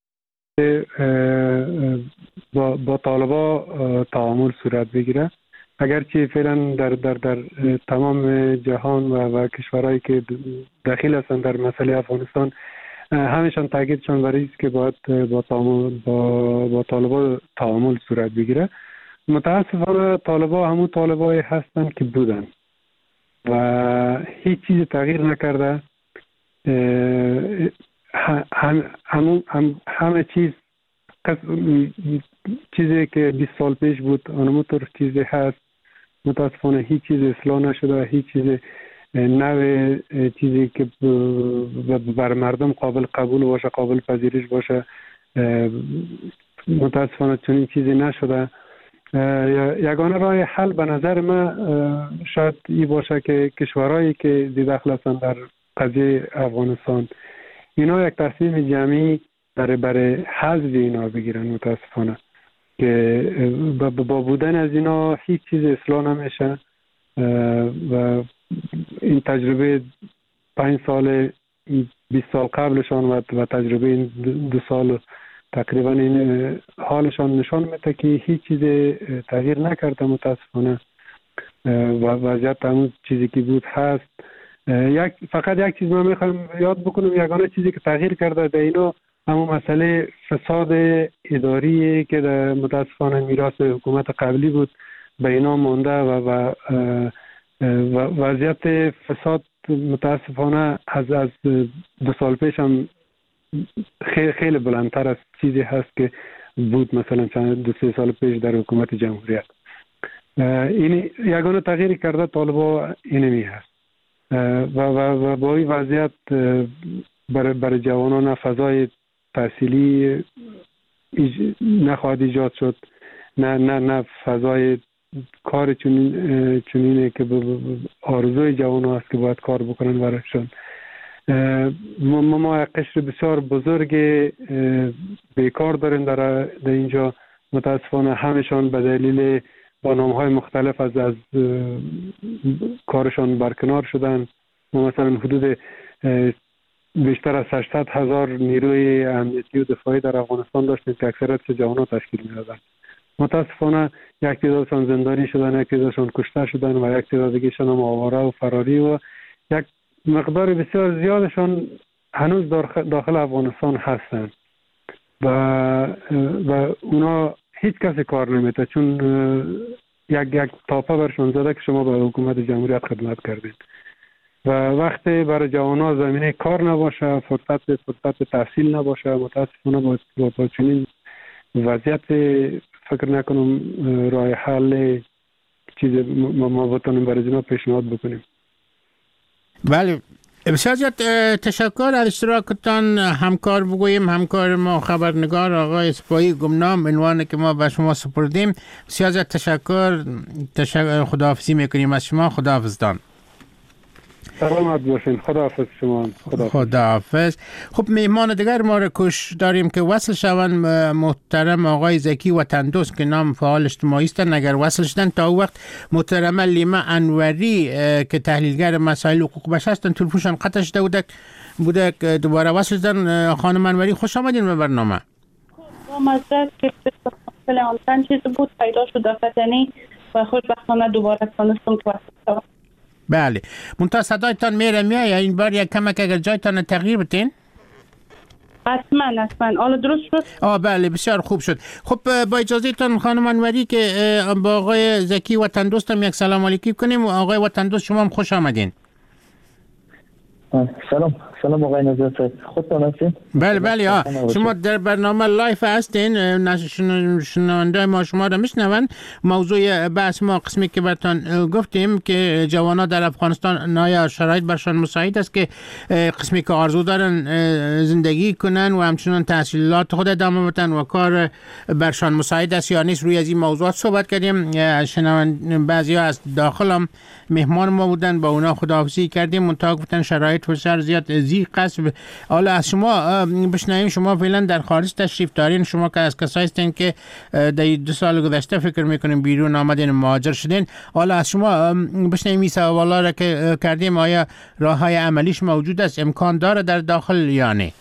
[SPEAKER 5] با, با طالبا تعامل صورت بگیره. اگرچه فعلا در در در تمام جهان و, و کشورهایی که داخل هستند در مسئله افغانستان همیشان تاکیدشان بر است که باید با تعامل با, با طالبا تعامل صورت بگیره. متاسفانه طالبا همون طالبای هستند که بودن و هیچ چیز تغییر نکرده. هم هم هم همه چیز چیزی که بیست سال پیش بود اونموتر چیزی هست. متاسفانه هیچ چیز اصلاح نشده، هیچ چیز نوع چیزی که بر مردم قابل قبول باشه، قابل پذیرش باشه، متاسفانه چنین چیزی نشده. یگانه راه حل به نظر من شاید این باشه که کشورهایی که داخل هستند در قضیه افغانستان اینا یک تصمیم جمعی برای برای حذف اینا بگیرن. متاسفانه که با بودن از اینا هیچ چیز اصلاح نمیشه و این تجربه پنج سال بیست سال قبلشان و تجربه این دو سال تقریبا این حالشان نشان میده که هیچ چیز تغییر نکرده. متاسفانه و وضعیت همون چیزی که بود هست. یک فقط یک چیز من میخوام یاد بکنم، یگانه چیزی که تغییر کرده به اینا همون مسئله فساد اداری که در متاسفانه میراث حکومت قبلی بود به اینا مونده و و وضعیت فساد متاسفانه از از دو سال پیش هم خیلی خیلی بلندتر از چیزی هست که بود مثلا چند دو سه سال پیش در حکومت جمهوریت. این یگانه تغییر کرده طالبا اینمی هست و و با این وضعیت برای برای جوانان فضای تحصیلی نخواهد ایجاد شد، نه نه نه فضای کار چنین چنینه که آرزوی جوانان هست که باید کار بکنن برایشان. ما ما قشر بسیار بزرگ بیکار داریم در در اینجا. متاسفانه همشان به دلیل با نام‌های مختلف از از کارشان برکنار شدن. ما مثلا حدود بیشتر از هشتصد هزار نیروی امنیتی و دفاعی در افغانستان داشتیم که اکثریت جوانان تشکیل می‌دادن. متاسفانه یک تعدادشان زندانی شدن، یک تعدادشان کشته شدن و یک تعداد دیگه‌شان هم آواره و فراری و یک مقدار بسیار زیادشان هنوز داخل افغانستان هستند و و اونا هیچ کسی کار نمیده چون یک یک تاپه برشان زده که شما به حکومت جمهوریت خدمت کردید و وقتی برای جوانان زمینه کار نباشه، فرصت فرصت تحصیل نباشه، متاسفانه با با, با چنین وضعیت فکر نکنم راه حل چیز ما, ما بتونیم برای جناب پیشنهاد بکنیم.
[SPEAKER 1] بله، بسیار زیاد تشکر از اشتراکتان. همکار بگوییم همکار ما خبرنگار آقای سپاهی گمنام، عنوانی که ما به شما سپردیم. بسیار زیاد تشکر. تشکر. خداحافظی میکنیم از شما. خداحافظتان.
[SPEAKER 5] سلامت باشین. خداحافظ شما. خداحافظ.
[SPEAKER 1] خداحافظ. خب مهمان دیگر ما را کش داریم که وصل شوند محترم آقای زکی وطندوست که نام فعال اجتماعی هستند. اگر وصل شدن تا وقت محترم لیما انوری که تحلیلگر مسائل حقوق بشر هستند تلفنشان قطع شده بوده بوده که دوباره وصل شدن. خانم انوری خوش آمدین به برنامه.
[SPEAKER 3] با مزدد که فلان چیز بود پیدا شد فتنی و خوشبختانه دوباره تانستم که وصل شدم.
[SPEAKER 1] بله، منتها صدایتان میره میایه این بار یک کمک اگر جایتان تغییر بتین.
[SPEAKER 3] حتما حتما حالا درست شد.
[SPEAKER 1] آه بله بسیار خوب شد. خب با اجازهتان خانم انوری که با آقای زکی وطندوست هم یک سلام علیکی کنیم. و آقای وطندوست شما هم خوش آمدین.
[SPEAKER 6] سلام سلام آقای نظرت، خودتان هستین؟
[SPEAKER 1] بله بله آه. شما در برنامه لایف هستین، شنونده ما شما را میشنون. موضوع بحث ما قسمی که براتون گفتیم که جوانا در افغانستان نایا شرایط برشان مساعد است که قسمی که آرزو دارن زندگی کنن و همچنان تحصیلات خود ادامه بدن و کار برشان مساعد است یا نیست. روی از این موضوعات صحبت کردیم. شنون بعضی ها از داخل هم مهمان ما بودن، با اونا خداحافظی کردیم، منتها گفتن شرایط بسیار زیاد زیق است. حالا از شما بشنویم، شما فعلا در خارج تشریف دارین، شما که از کسایی هستین که در دو سال گذشته فکر میکنیم بیرون آمدین، مهاجر شدین. حالا از شما بشنویم این سوالا را که کردیم، آیا راه های عملیش موجود است، امکان داره در داخل یا نه؟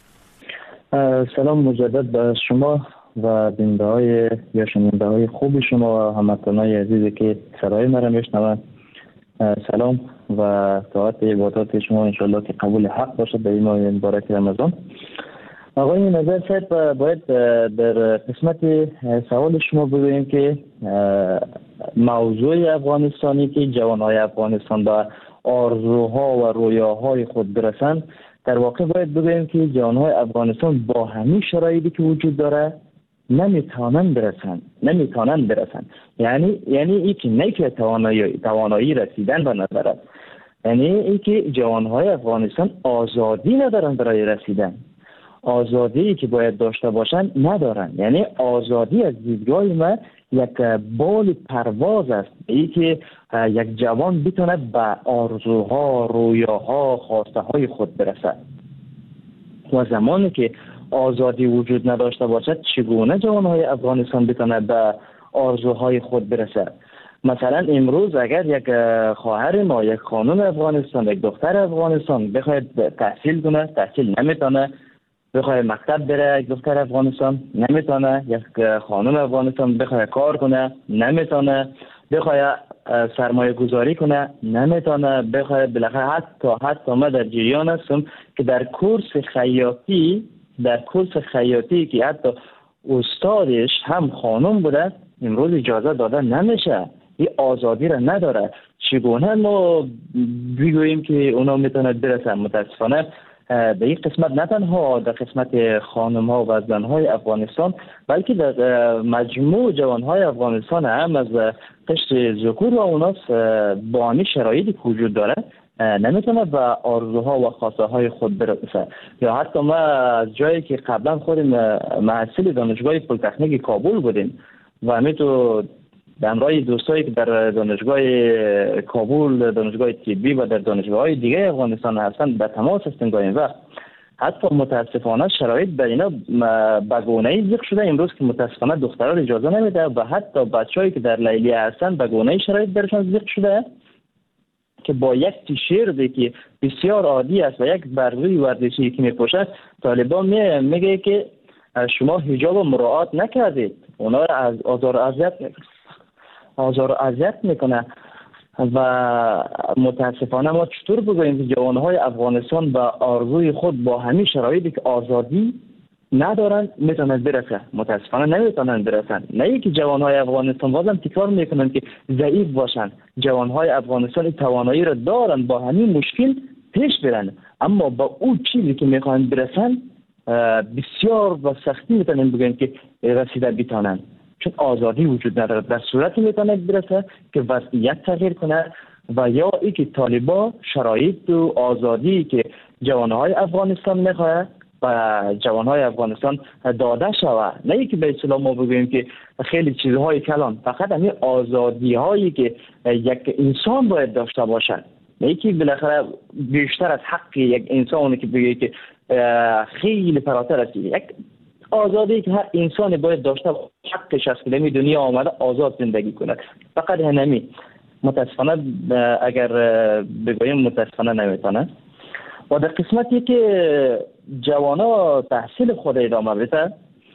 [SPEAKER 6] سلام مجدد به شما و بیننده های یا شنونده های خوب شما و هموطنان عزیزی که صدای مرا میشنوند. سلام و طاعت عبادات شما انشالله که قبول حق باشد در این ماه مبارک رمضان. آقای نظر صاحب، باید در قسمت سوال شما بگوییم که موضوع افغانستانی که جوانهای افغانستان به آرزوها و رویاهای خود برسند، در واقع باید بگوییم که جوانهای افغانستان با همین شرایطی که وجود داره نمیتونن برسن نمیتونن برسن یعنی یعنی این که نه که توانایی توانایی رسیدن به ندارد، یعنی این که جوانهای افغانستان آزادی ندارن برای رسیدن، آزادی که باید داشته باشن ندارن. یعنی آزادی از دیدگاه ما یک بال پرواز است، این که یک جوان بتونه به آرزوها، رویاها، خواسته های خود برسد. و زمانی که آزادی وجود نداشته باشد، چگونه جوانهای افغانستان بتونه به آرزوهای خود برسد؟ مثلا امروز اگر یک خواهر ما، یک خانم افغانستان، یک دختر افغانستان بخواید تحصیل کنه، تحصیل نمیتونه. بخواد مکتب بره، یک دختر افغانستان نمیتونه. یک خانم افغانستان بخواد کار کنه نمیتونه. بخواد سرمایه گذاری کنه نمیتونه. بخواد بالاخره حتی حتی ما در جریان هستم که در کورس خیاطی در کورس خیاطی که حتی استادش هم خانم بوده، امروز اجازه داده نمیشه. این آزادی را نداره. چگونه ما بگوییم که اونا میتونه برسن؟ متاسفانه در این قسمت نه تنها در قسمت خانم ها و زن های افغانستان، بلکه در مجموع جوان های افغانستان هم از قشر ذکور و اوناس با همین شرایطی که وجود داره نمیتونه به آرزوها و خواسته های خود برسه. یا حتی ما از جایی که قبلا خودم محصل دانشگاه پلی‌تکنیک کابل بودیم و همینطور همراه دوستایی که در دانشگاه کابل، دانشگاه طبی و در دانشگاه های دیگه افغانستان هستند به تماس هستیم با این وقت. حتی متاسفانه شرایط بر اینا به گونه‌ای ضیق شده امروز که متاسفانه دختران اجازه نمیده و حتی بچه‌ای که در لیلیه هستند به گونه‌ای شرایط برشان ضیق شده که با یک تیشرتی که بسیار عادی است و یک برقی ورزشی که میپوشد، طالبان میگه که شما حجاب مراعات نکردید. اونا از آزار اذیت آزار و اذیت میکنه و متاسفانه ما چطور بگوییم که جوانهای افغانستان به آرزوی خود با همین شرایطی که آزادی ندارن میتونن برسن؟ متاسفانه نمیتونن برسن. نه اینکه جوانهای افغانستان بازم تکرار میکنن که ضعیف باشن، جوانهای افغانستان توانایی را دارن با همین مشکل پیش برن، اما با اون چیزی که میخوان برسن بسیار با سختی میتونن بگوییم که رسیده بتونن، چون آزادی وجود نداره. در صورتی میتونه برسه که وضعیت تغییر کنه و یا ای که طالبا شرایط و آزادی که جوانهای افغانستان میخواه و جوانهای افغانستان داده شود. نه ای که به اصطلاح ما بگوییم که خیلی چیزهای کلان، فقط همین آزادی هایی که یک انسان باید داشته باشد. نه ای که بالاخره بیشتر از حق یک انسانی که بگه که خیلی فراتر است، یک آزادی که هر انسانی باید داشته باشه، حقش است که در دنیا آمده آزاد زندگی کند. فقط همین متاسفانه اگر بگوییم متاسفانه نمیتونه. و در قسمتی که جوانا تحصیل خود ادامه بده،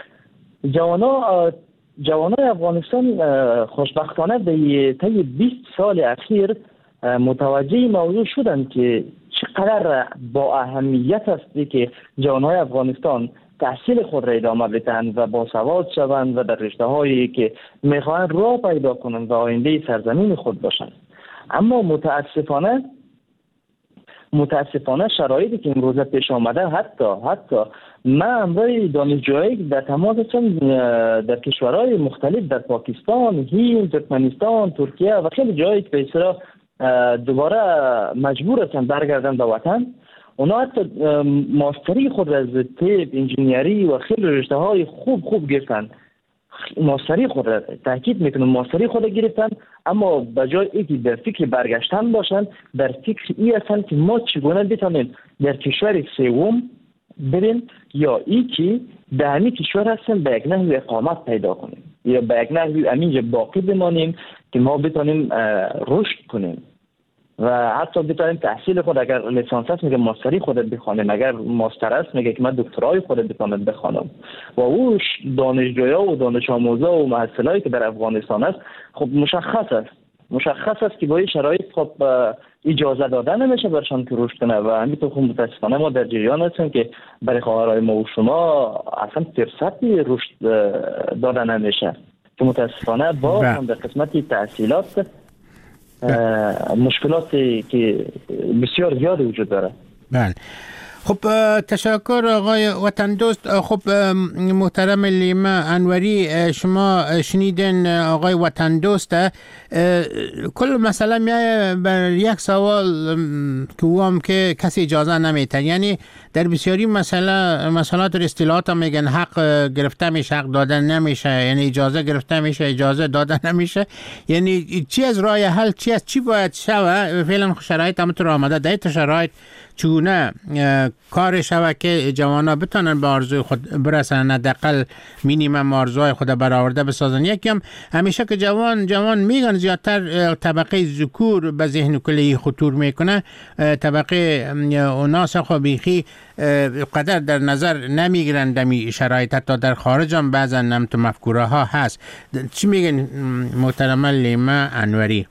[SPEAKER 6] جوانا جوانای افغانستان خوشبختانه در طی بیست سال اخیر متوجه موضوع شدند که چقدر با اهمیت است که جوانای افغانستان تحصیل خود را ادامه بدهند و باسواد شوند و در رشته هایی که میخواهند راه پیدا کنند و آینده سرزمین خود باشند. اما متاسفانه متاسفانه شرایطی که امروزه پیش آمده، حتی حتی من امروز دانشجویی در تماس هستم در کشورهای مختلف، در پاکستان، هند، ترکمنستان، ترکیه و خیلی جایی که به اصطلاح دوباره مجبور هستن برگردن به وطن. اونا حتی ماستری خود از طب، انجینیری و خیلی رشته های خوب خوب گرفتن. ماستری خود را تاکید میکنم ماستری خود را گرفتن، اما به جای اینکه در فکر برگشتن باشند، در فکر ای هستند که ما چگونه بتونیم در کشور سوم بریم، یا ای که در همین کشور هستن به یک نحو اقامت پیدا کنیم یا به یک نحو همینجا باقی بمانیم که ما بتونیم رشد کنیم و حتی بتونیم تحصیل خود، اگر لیسانس است میگه ماستری خودت بخوانیم، اگر ماستر است میگه که من دکترای خودت بتونم بخوانم. و او دانشجویا و دانش آموزا و محصلایی که در افغانستان است خب مشخص است مشخص است که با این شرایط خب اجازه داده نمیشه برشان که رشد کنه و همینطور خب متاسفانه ما در جریان هستیم که برای خواهرای ما و شما اصلا فرصتی رشد داده نمیشه که متاسفانه با هم در قسمت تحصیلات مشکلاتی که بسیار زیاد وجود داره.
[SPEAKER 1] بله. خب تشکر آقای وطن دوست. خب محترم لیما انوری، شما شنیدین آقای وطن دوست. کل مسئله میایه بر یک سوال که هم که کسی اجازه نمیتن، یعنی در بسیاری مسئله مسئلات و اصطلاحات هم میگن حق گرفته میشه، حق دادن نمیشه، یعنی اجازه گرفته میشه، اجازه دادن نمیشه. یعنی چی از راه حل چی است، چی باید شوه؟ فعلا شرایط همونطور آمده، در این شرایط چونه کار شوه که جوانا بتونن به آرزوی خود برسن، حداقل مینیمم آرزوهای خود برآورده بسازن. یکم همیشه که جوان جوان میگن زیادتر طبقه ذکور به ذهن کلی خطور میکنه، طبقه اوناس خو بیخی قدر در نظر نمیگیرن دمی شرایط، حتی در خارج هم بعضا نمت مفکوره ها هست. چی میگن محترمه لیما انوری؟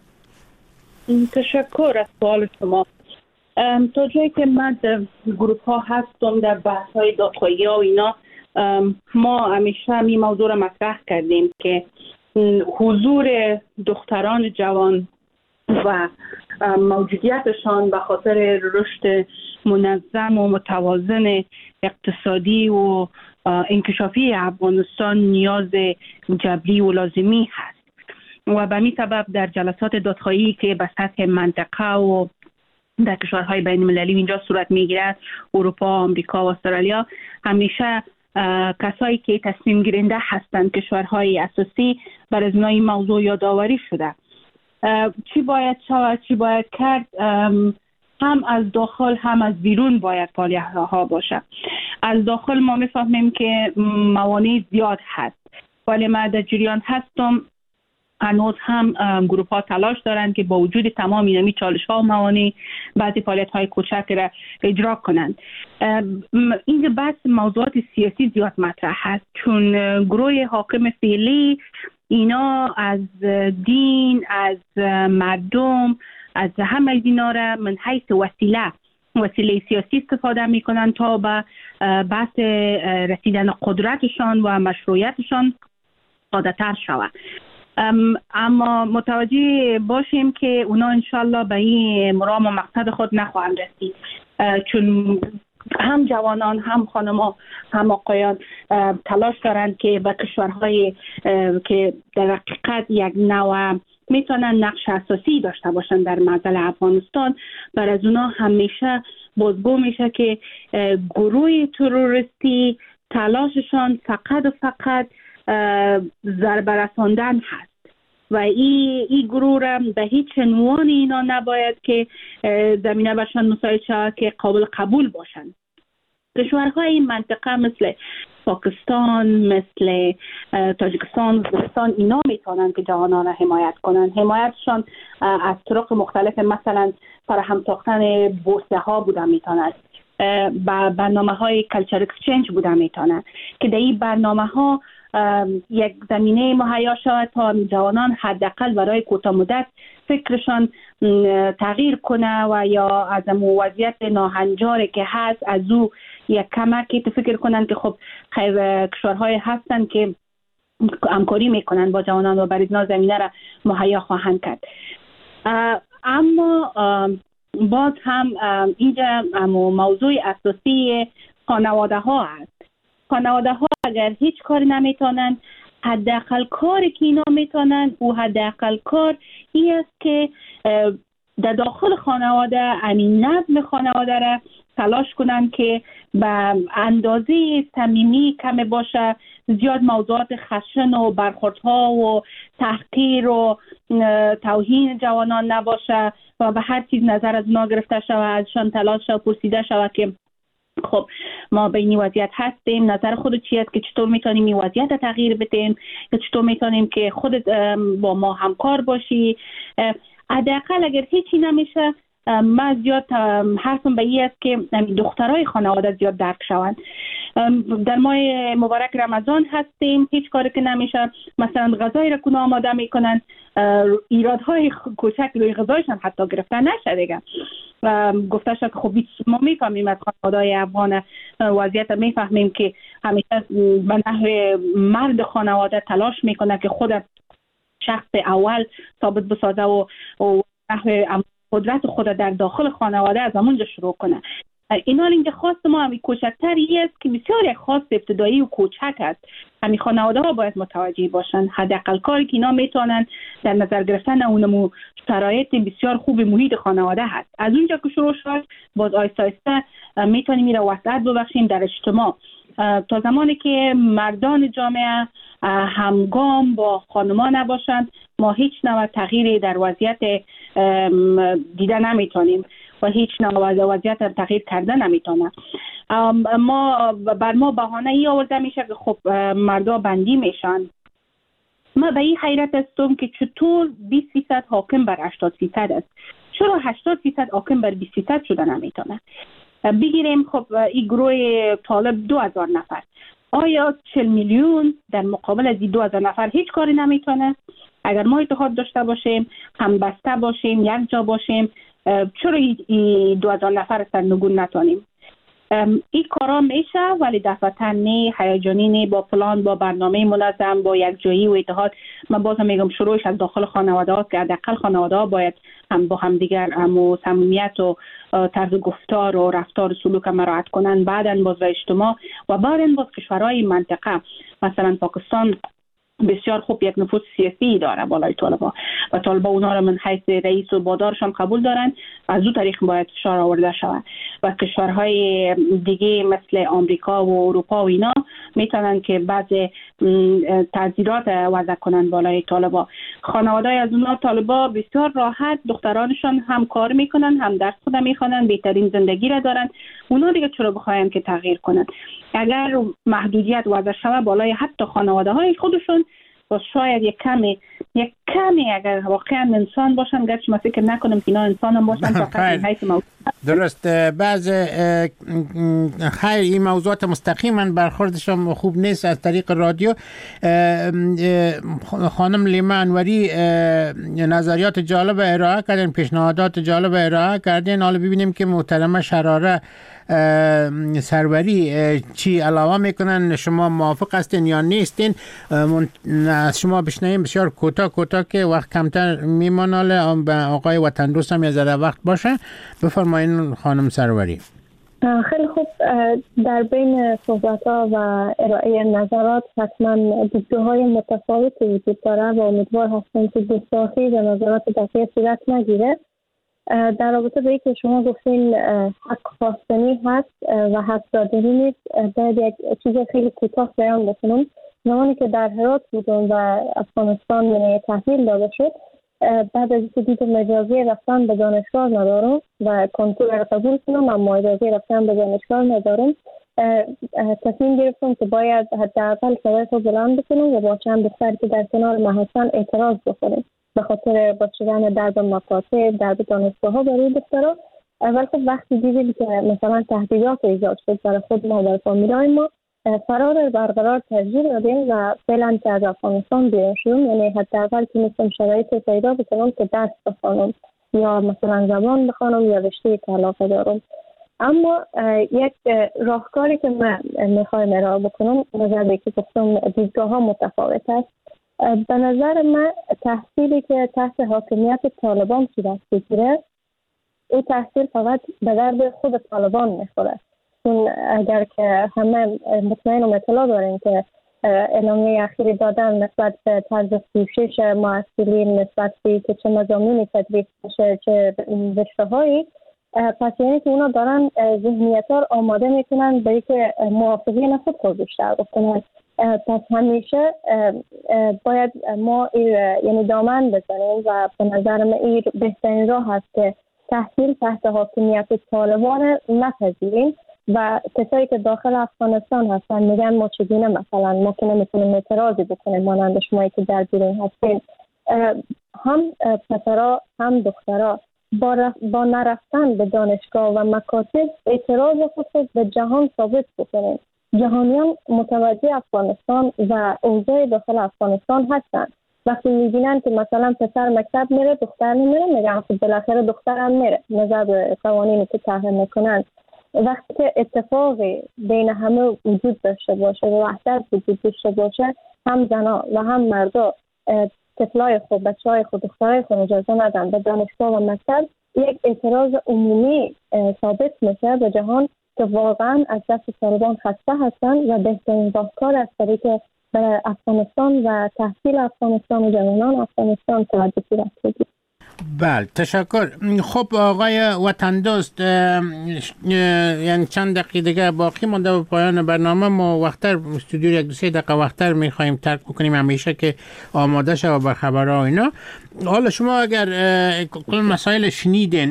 [SPEAKER 3] تشکر از سوال شما. تا جایی که من در گروپ ها هستم، در بحث های دادخواهی ها و اینا، ما همیشه این موضوع را مطرح کردیم که حضور دختران جوان و موجودیتشان به خاطر رشد منظم و متوازن اقتصادی و انکشافی افغانستان نیاز جبری و لازمی هست و به می سبب در جلسات دادخواهی که به سطح منطقه و در کشورهای بین المللی اینجا صورت میگیرد، اروپا، آمریکا و استرالیا، همیشه کسایی که تصمیم گیرنده هستند، کشورهای اساسی، بر از این موضوع یادآوری شده. چی باید شود، چی باید کرد، هم از داخل هم از بیرون باید فعالیت ها باشه. از داخل ما میفهمیم که موانع زیاد هست، ولی من در جریان هستم هنوز هم گروپ ها تلاش دارند که با وجود تمام اینمی چالش ها و موانع بعضی فعالیت های کوچک را اجرا کنند. این بحث موضوعات سیاسی زیاد مطرح هست، چون گروه حاکم فعلی اینا از دین، از مردم، از همه اینا را من حیث وسیله وسیله سیاسی استفاده میکنن تا به بحث رسیدن قدرتشان و مشروعیتشان ساده تر شود. اما متوجه باشیم که اونا انشالله به این مرام و مقصد خود نخواهند رسید، چون هم جوانان هم خانم‌ها هم آقایان تلاش دارند که به کشورهای که در حقیقت یک نوع میتونن نقش اساسی داشته باشند در معضل افغانستان، بر از اونا همیشه بازگو میشه که گروه تروریستی تلاششان فقط و فقط ضربه رساندن هست و این ای گروه را به هیچ عنوان اینا نباید که زمینه برشان مساعد شود که قابل قبول باشند. کشورهای این منطقه مثل پاکستان، مثل تاجیکستان، ازبکستان، اینا میتونن که جوانان را حمایت کنن. حمایتشان از طرق مختلف، مثلا فراهم ساختن بورسه ها بوده میتونن، با برنامه های کلچر اکسچنج بوده میتونن که در این برنامه ها یک زمینه مهیا شود تا جوانان حداقل برای کوتاه مدت فکرشان تغییر کنه و یا از وضعیت ناهنجاری که هست از او یک کمکی تو فکر کنن که خب خیر کشورهای هستن که همکاری میکنن با جوانان و برای اینا زمینه را مهیا خواهند کرد. اما باز هم اینجا موضوع اساسی خانواده ها است. خانواده ها اگر هیچ کاری نمیتونن، حداقل کاری که اینا میتونن او حداقل کار این است که در داخل خانواده همین نظم خانواده را تلاش کنن که به اندازه صمیمی کم باشه، زیاد موضوعات خشن و برخوردها و تحقیر و توهین جوانان نباشه و به هر چیز نظر از اونا گرفته شود، ازشان تلاش شود پرسیده شود که خب ما به این وضعیت هستیم، نظر خودت چی است که چطور میتونیم این وضعیت تغییر بدیم یا چطور میتونیم که خودت با ما همکار باشی. حداقل اگر هیچی نمیشه، من زیاد حرفم به این است که دخترای خانواده زیاد درک شوند. در ماه مبارک رمضان هستیم، هیچ کاری که نمیشه، مثلا غذای را کنه آماده میکنن، ایرادهای کوچک روی غذایشان حتی گرفته نشه دیگه. گفته شد که خب ما میفهمیم از خانواده‌های افغان وضعیت، میفهمیم که همیشه به نحو مرد خانواده تلاش میکنه که خود شخص اول ثابت بسازه و نحو قدرت خود در داخل خانواده از همونجا شروع کنه. اینا اینجا خواست ما همین کوچکتری است که بسیار یک خواست ابتدایی و کوچک است. همین خانواده ها باید متوجه باشن حداقل کاری که اینا میتونن در نظر گرفتن اونمو شرایط بسیار خوب محیط خانواده هست. از اونجا که شروع شد باز آیسته آیسته میتونیم میره وسعت ببخشیم در اجتماع. تا زمانی که مردان جامعه همگام با خانمان نباشند، ما هیچ نوع تغییری در وضعیت دیده نمیتونیم و هیچ نوع وضعیت تغییر کرده نمیتونه. ما بر ما بهانه ای آورده میشه که خب مردا بندی میشن. ما به این حیرت هستم که چطور بیست فیصد حاکم بر هشتاد فیصد است، چرا هشتاد فیصد حاکم بر بیست فیصد شده نمیتونه؟ بگیریم خب این گروه طالب دو هزار نفر، آیا چهل میلیون در مقابل از این دو هزار نفر هیچ کاری نمیتونه؟ اگر ما اتحاد داشته باشیم، همبسته باشیم، یک جا باشیم، چرا این دو هزار نفر سرنگون نتونیم؟ این کارا میشه ولی دفعتاً نه، هیجانی نه، با پلان، با برنامه منظم، با یک جایی و اتحاد. من بازم میگم شروعش از داخل خانواده هاست که حداقل خانواده ها باید هم با هم دیگر هم صمیمیت و طرز گفتار و رفتار و سلوک مراعات کنن، بعداً باز به اجتماع و بعداً باز کشورهای منطقه. مثلا پاکستان بسیار خوب یک نفوذ سیاسی داره بالای طالبا و طالبا اونا را من حیث رئیس و بادارشان قبول دارن، از او طریق باید فشار آورده شود و کشورهای دیگه مثل آمریکا و اروپا و اینا میتونن که بعض تعذیرات وضع کنن بالای طالبا. خانواده از اونا طالبا بسیار راحت دخترانشان هم کار میکنن، هم درس خود میخوانن، بهترین زندگی را دارن. اونا دیگه چرا بخواین که تغییر کنن؟ اگر محدودیت وضع شود بالای حتی خانواده های خودشون، و شاید یک کمی یک کمی اگر واقعا انسان باشن، گرچه من فکر نکنم که اینا انسان هم باشن فقط حیث موضوع.
[SPEAKER 1] درست. بعض خیر این موضوعات مستقیما برخوردشم خوب نیست از طریق رادیو. خانم لیما انوری نظریات جالب ارائه کردن، پیشنهادات جالب ارائه کردن. حالا ببینیم که محترمه شراره سروری چی علاوه میکنن. شما موافق هستین یا نیستین؟ از شما بشنویم بسیار کوتاه کوتاه که وقت کمتر میمانه به آقای وطن دوست هم یه ذره وقت باشه. بفرمایین خانم سروری.
[SPEAKER 4] خیلی خوب. در بین صحبت‌ها و ارائه نظرات حتما دیدگاه‌های متفاوتی وجود داره و امیدوار هستم که گستاخی به نظرات بقیه صورت نگیره. در رابطه به اینکه شما گفتین حق خواستنی هست و حق دادنی نیست، باید یک چیز خیلی کوتاه بیان بکنم. زمانی که در هرات بودم و افغانستان یعنی تحویل داده شد، بعد از اینکه دیدم اجازه رفتن به دانشگاه ندارم و کنکور را قبول کنم اما اجازه رفتن به دانشگاه ندارم، تصمیم گرفتم که باید حداقل صدایت رو بلند بکنم و با چند دختر که در کنار من هستن اعتراض بکنم به خاطر باز شدن درب مکاتب، درب دانشگاه ها برای دخترها. اول خب وقتی دیدیم که مثلا تهدیدات ایجاد شد برای خود ما و فامیلای ما، فرار برقرار ترجیح دادیم و فعلا که از افغانستان بیرون شدیم، یعنی حداقل که میتونم شرایط پیدا بکنم که درس بخوانم یا مثلا زبان بخوانم یا رشته که علاقه دارم. اما یک راهکاری که من میخوایم ارائه بکنم، نظر که گفتم دیدگاه ها متفاوت است. به نظر من تحصیلی که تحت حاکمیت طالبان صورت بگیره این تحصیل فقط به درد خود طالبان میخوره. چون اگر که همه مطمئن و اطلاع داریم که اعلامیه اخیری دادن نسبت به طرز کوشش محصلین نسبت به که چه مضامینی تدریس بشه چه رشته‌هایی، پس یعنی که اونا دارن ذهنیت‌ها آماده میکنن برای که موافقین خود خود بیشتر بکنن. پس همیشه باید ما یعنی دامن بزنیم و به نظر من این بهترین راه هست که تحصیل تحت حاکمیت طالبان نپذیریم و کسایی که داخل افغانستان هستن میگن ما چگونه مثلا ما که نمیتونیم اعتراضی بکنیم مانند شمایی که در بیرون هستین، هم پسرها هم دخترها با, رف... با نرفتن به دانشگاه و مکاتب اعتراض خود به جهان ثابت بکنیم. جهانیان متوجه افغانستان و اوضاع داخل افغانستان هستن. وقتی میبینن که مثلا پسر مکتب میره دختر نمیره میگن خب بالاخره دختر هم میره نظر به قوانینی که طرح میکنن. وقتی که اتفاقی بین همه وجود داشته باشه و وحدت وجود داشته باشه، هم زنا و هم مردا طفلای خود بچهای خود دخترای خود اجازه ندن به دانشگاه و مکتب، یک اعتراض عمومی ثابت میشه به جهان که واقعا از دست طالبان خسته هستن و بهترین راهکار است برای که به افغانستان و تحصیل افغانستان و جوانان افغانستان توجه صورت بگیرد.
[SPEAKER 1] بله تشکر. خب آقای وطن دوست، یعنی چند دقیقه دیگه باقی مونده به پایان برنامه. ما وقتر استودیو یک دو سه دقیقه وقتر میخوایم ترک بکنیم همیشه که آماده شه و خبرها و اینا. حالا شما اگر کل مسائل شنیدین،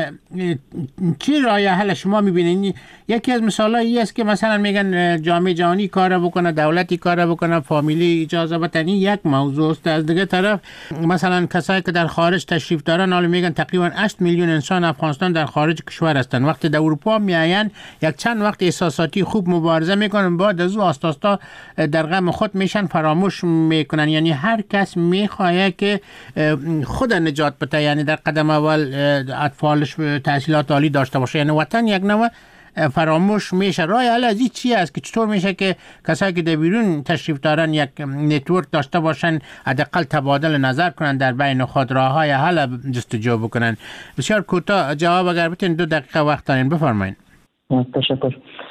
[SPEAKER 1] چی راه حل شما میبینین؟ یکی از مثالایی است که مثلا میگن جامعه جهانی کار بکنه، دولتی کار بکنه، فامیلی اجازه بده، یک موضوع است. از دیگه طرف مثلا کسایی که در خارج تشریف دارن حالا میگن تقریبا هشت میلیون انسان افغانستان در خارج کشور هستن. وقتی در اروپا میاین یک چند وقت احساساتی خوب مبارزه میکنن، بعد از او آستاستا در غم خود میشن، فراموش میکنن. یعنی هر کس میخواد که خود نجات بده، یعنی در قدم اول اطفالش تحصیلات عالی داشته باشه. یعنی وطن یک نوع فراموش میشه. راه حل از این چی است که چطور میشه که کسایی که در بیرون تشریف دارن یک نتورک داشته باشن، حداقل تبادل نظر کنن، در بین خود راههای حل جستجو بکنن؟ بسیار کوتاه جواب اگر بتین، دو دقیقه وقت دارین، بفرمایید.
[SPEAKER 6] تشکر.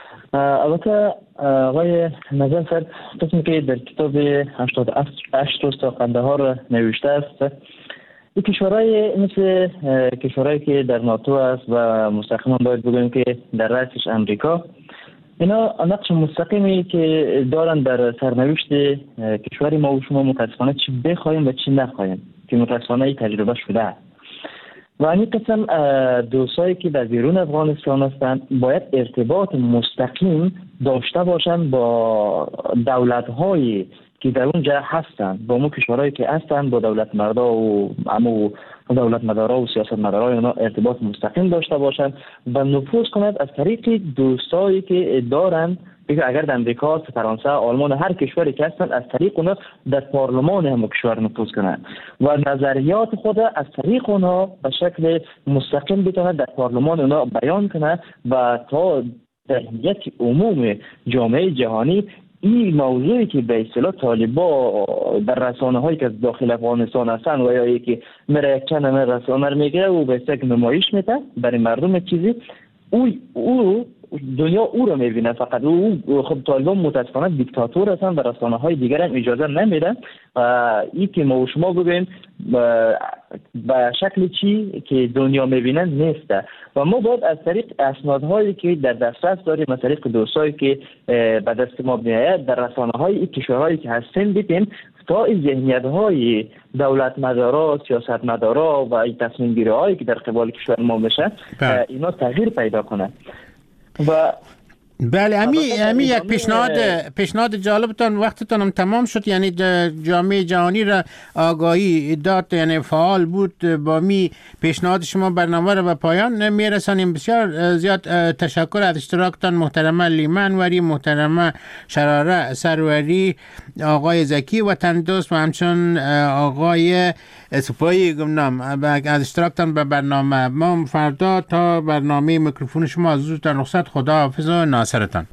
[SPEAKER 6] البته آقای نظر صاحب قسمی که در کتاب هشتاد و هشت روز تا قندهار را نوشته است، این کشورهای مثل کشورهایی که در ناتو است و مستقیما باید بگوییم که در رأسش امریکا، اینا نقش مستقیمی که دارن در سرنوشت کشوری ما و شما متاسفانه چی بخوایم و چی نخوایم که متاسفانه این تجربه شده. و این قسم دوستایی که در بیرون افغانستان هستند باید ارتباط مستقیم داشته باشند با دولت‌های که در اونجا هستند، با مو کشورهایی که هستند، با دولت مردا و امو دولت مدارا و سیاست مدارای اونا ارتباط مستقیم داشته باشند و نفوذ کنند از طریق دوستایی که دارند. بگه اگر در امریکا، فرانسه، آلمان، هر کشوری که هستند، از طریق اونا در پارلمان هم کشور نفوذ کنند و نظریات خود از طریق اونا به شکل مستقیم بتونند در پارلمان اونا بیان کنند و تا در هیئت عموم جامعه جهانی این موضوعی که به اصطلاح طالبا در رسانه هایی که داخل افغانستان هستن و یا یکی میره یک چند همه رسانه رو میگیره و به اصطلاح نمایش میده برای مردم چیزی، او او دنیا او رو میبینه فقط. او خب طالبان متاسفانه دیکتاتور هستن و رسانه های دیگر هم اجازه نمیدن و این که ما و شما بگویم به شکل چی که دنیا میبینن نیسته و ما باید از طریق اسنادهایی که در دسترس داریم، از طریق دوستایی که به دست ما میآید در رسانه های کشورهایی که هستیم بدیم تا این ذهنیت های دولت مدارا، سیاست مدارا و این تصمیم گیری هایی که در قبال کشور ما میشه اینا تغییر پیدا کنه. و
[SPEAKER 1] بله، امی امی یک پیشنهاد پیشنهاد جالبتون وقتتون هم تمام شد. یعنی جامعه جهانی را آگاهی داد، یعنی فعال بود. با می پیشنهاد شما برنامه را به پایان میرسانیم. بسیار زیاد تشکر از اشتراکتان محترمه لیمن وری، محترمه شراره سروری، آقای زکی وطن دوست و همچون آقای سپاهی گمنام از اشتراکتان به برنامه. ما فردا تا برنامه میکروفون شما از حضورتان رخصت. خدا حافظ و ناصرتان.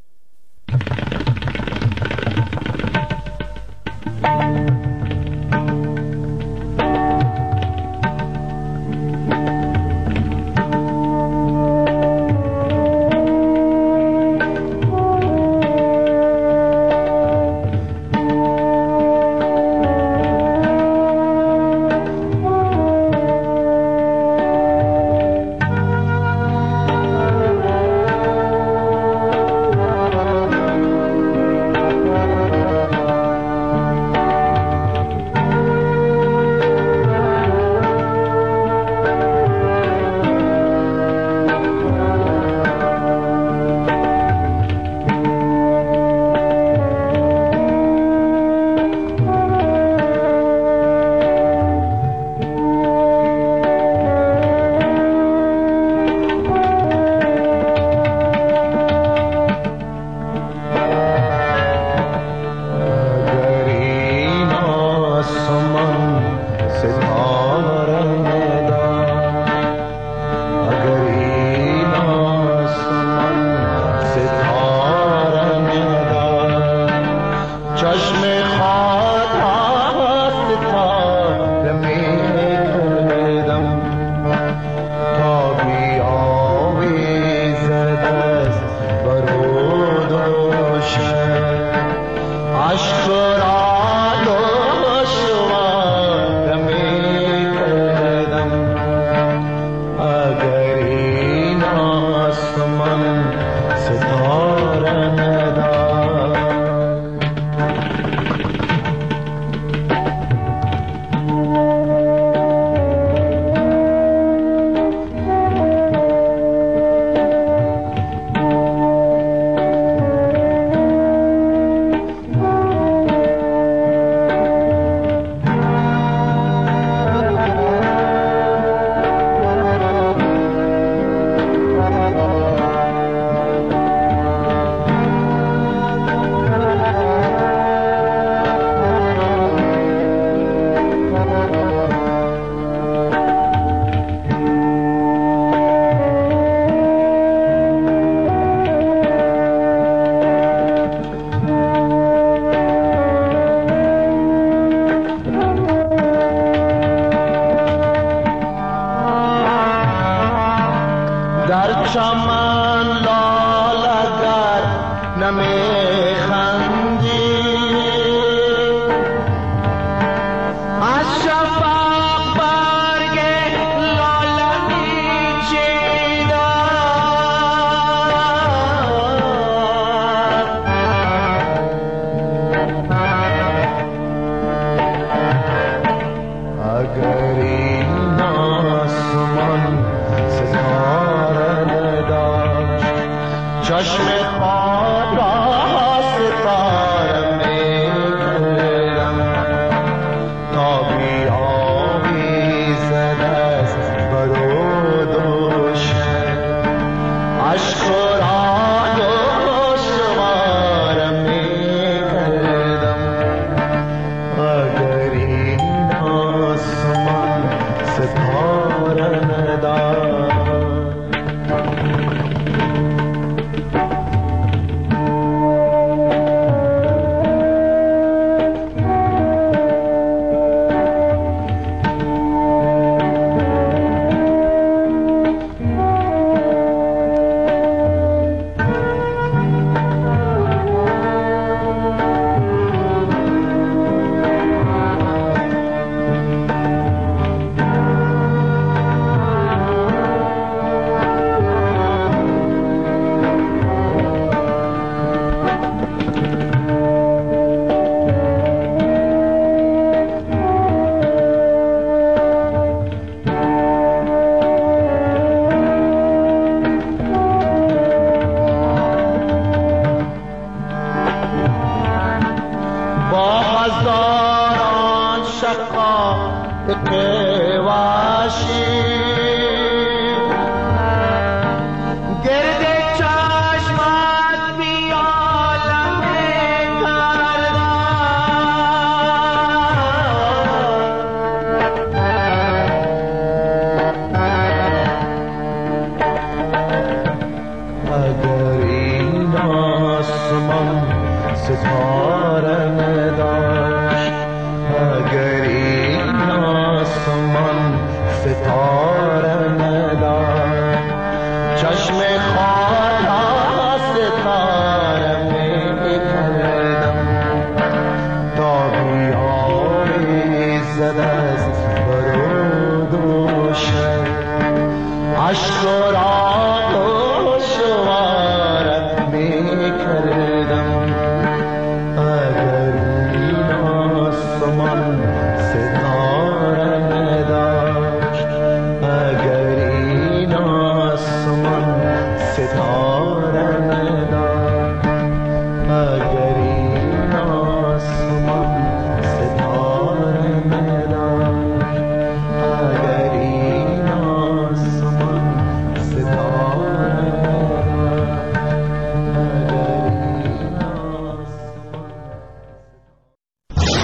[SPEAKER 7] هزاران شقایق وحشی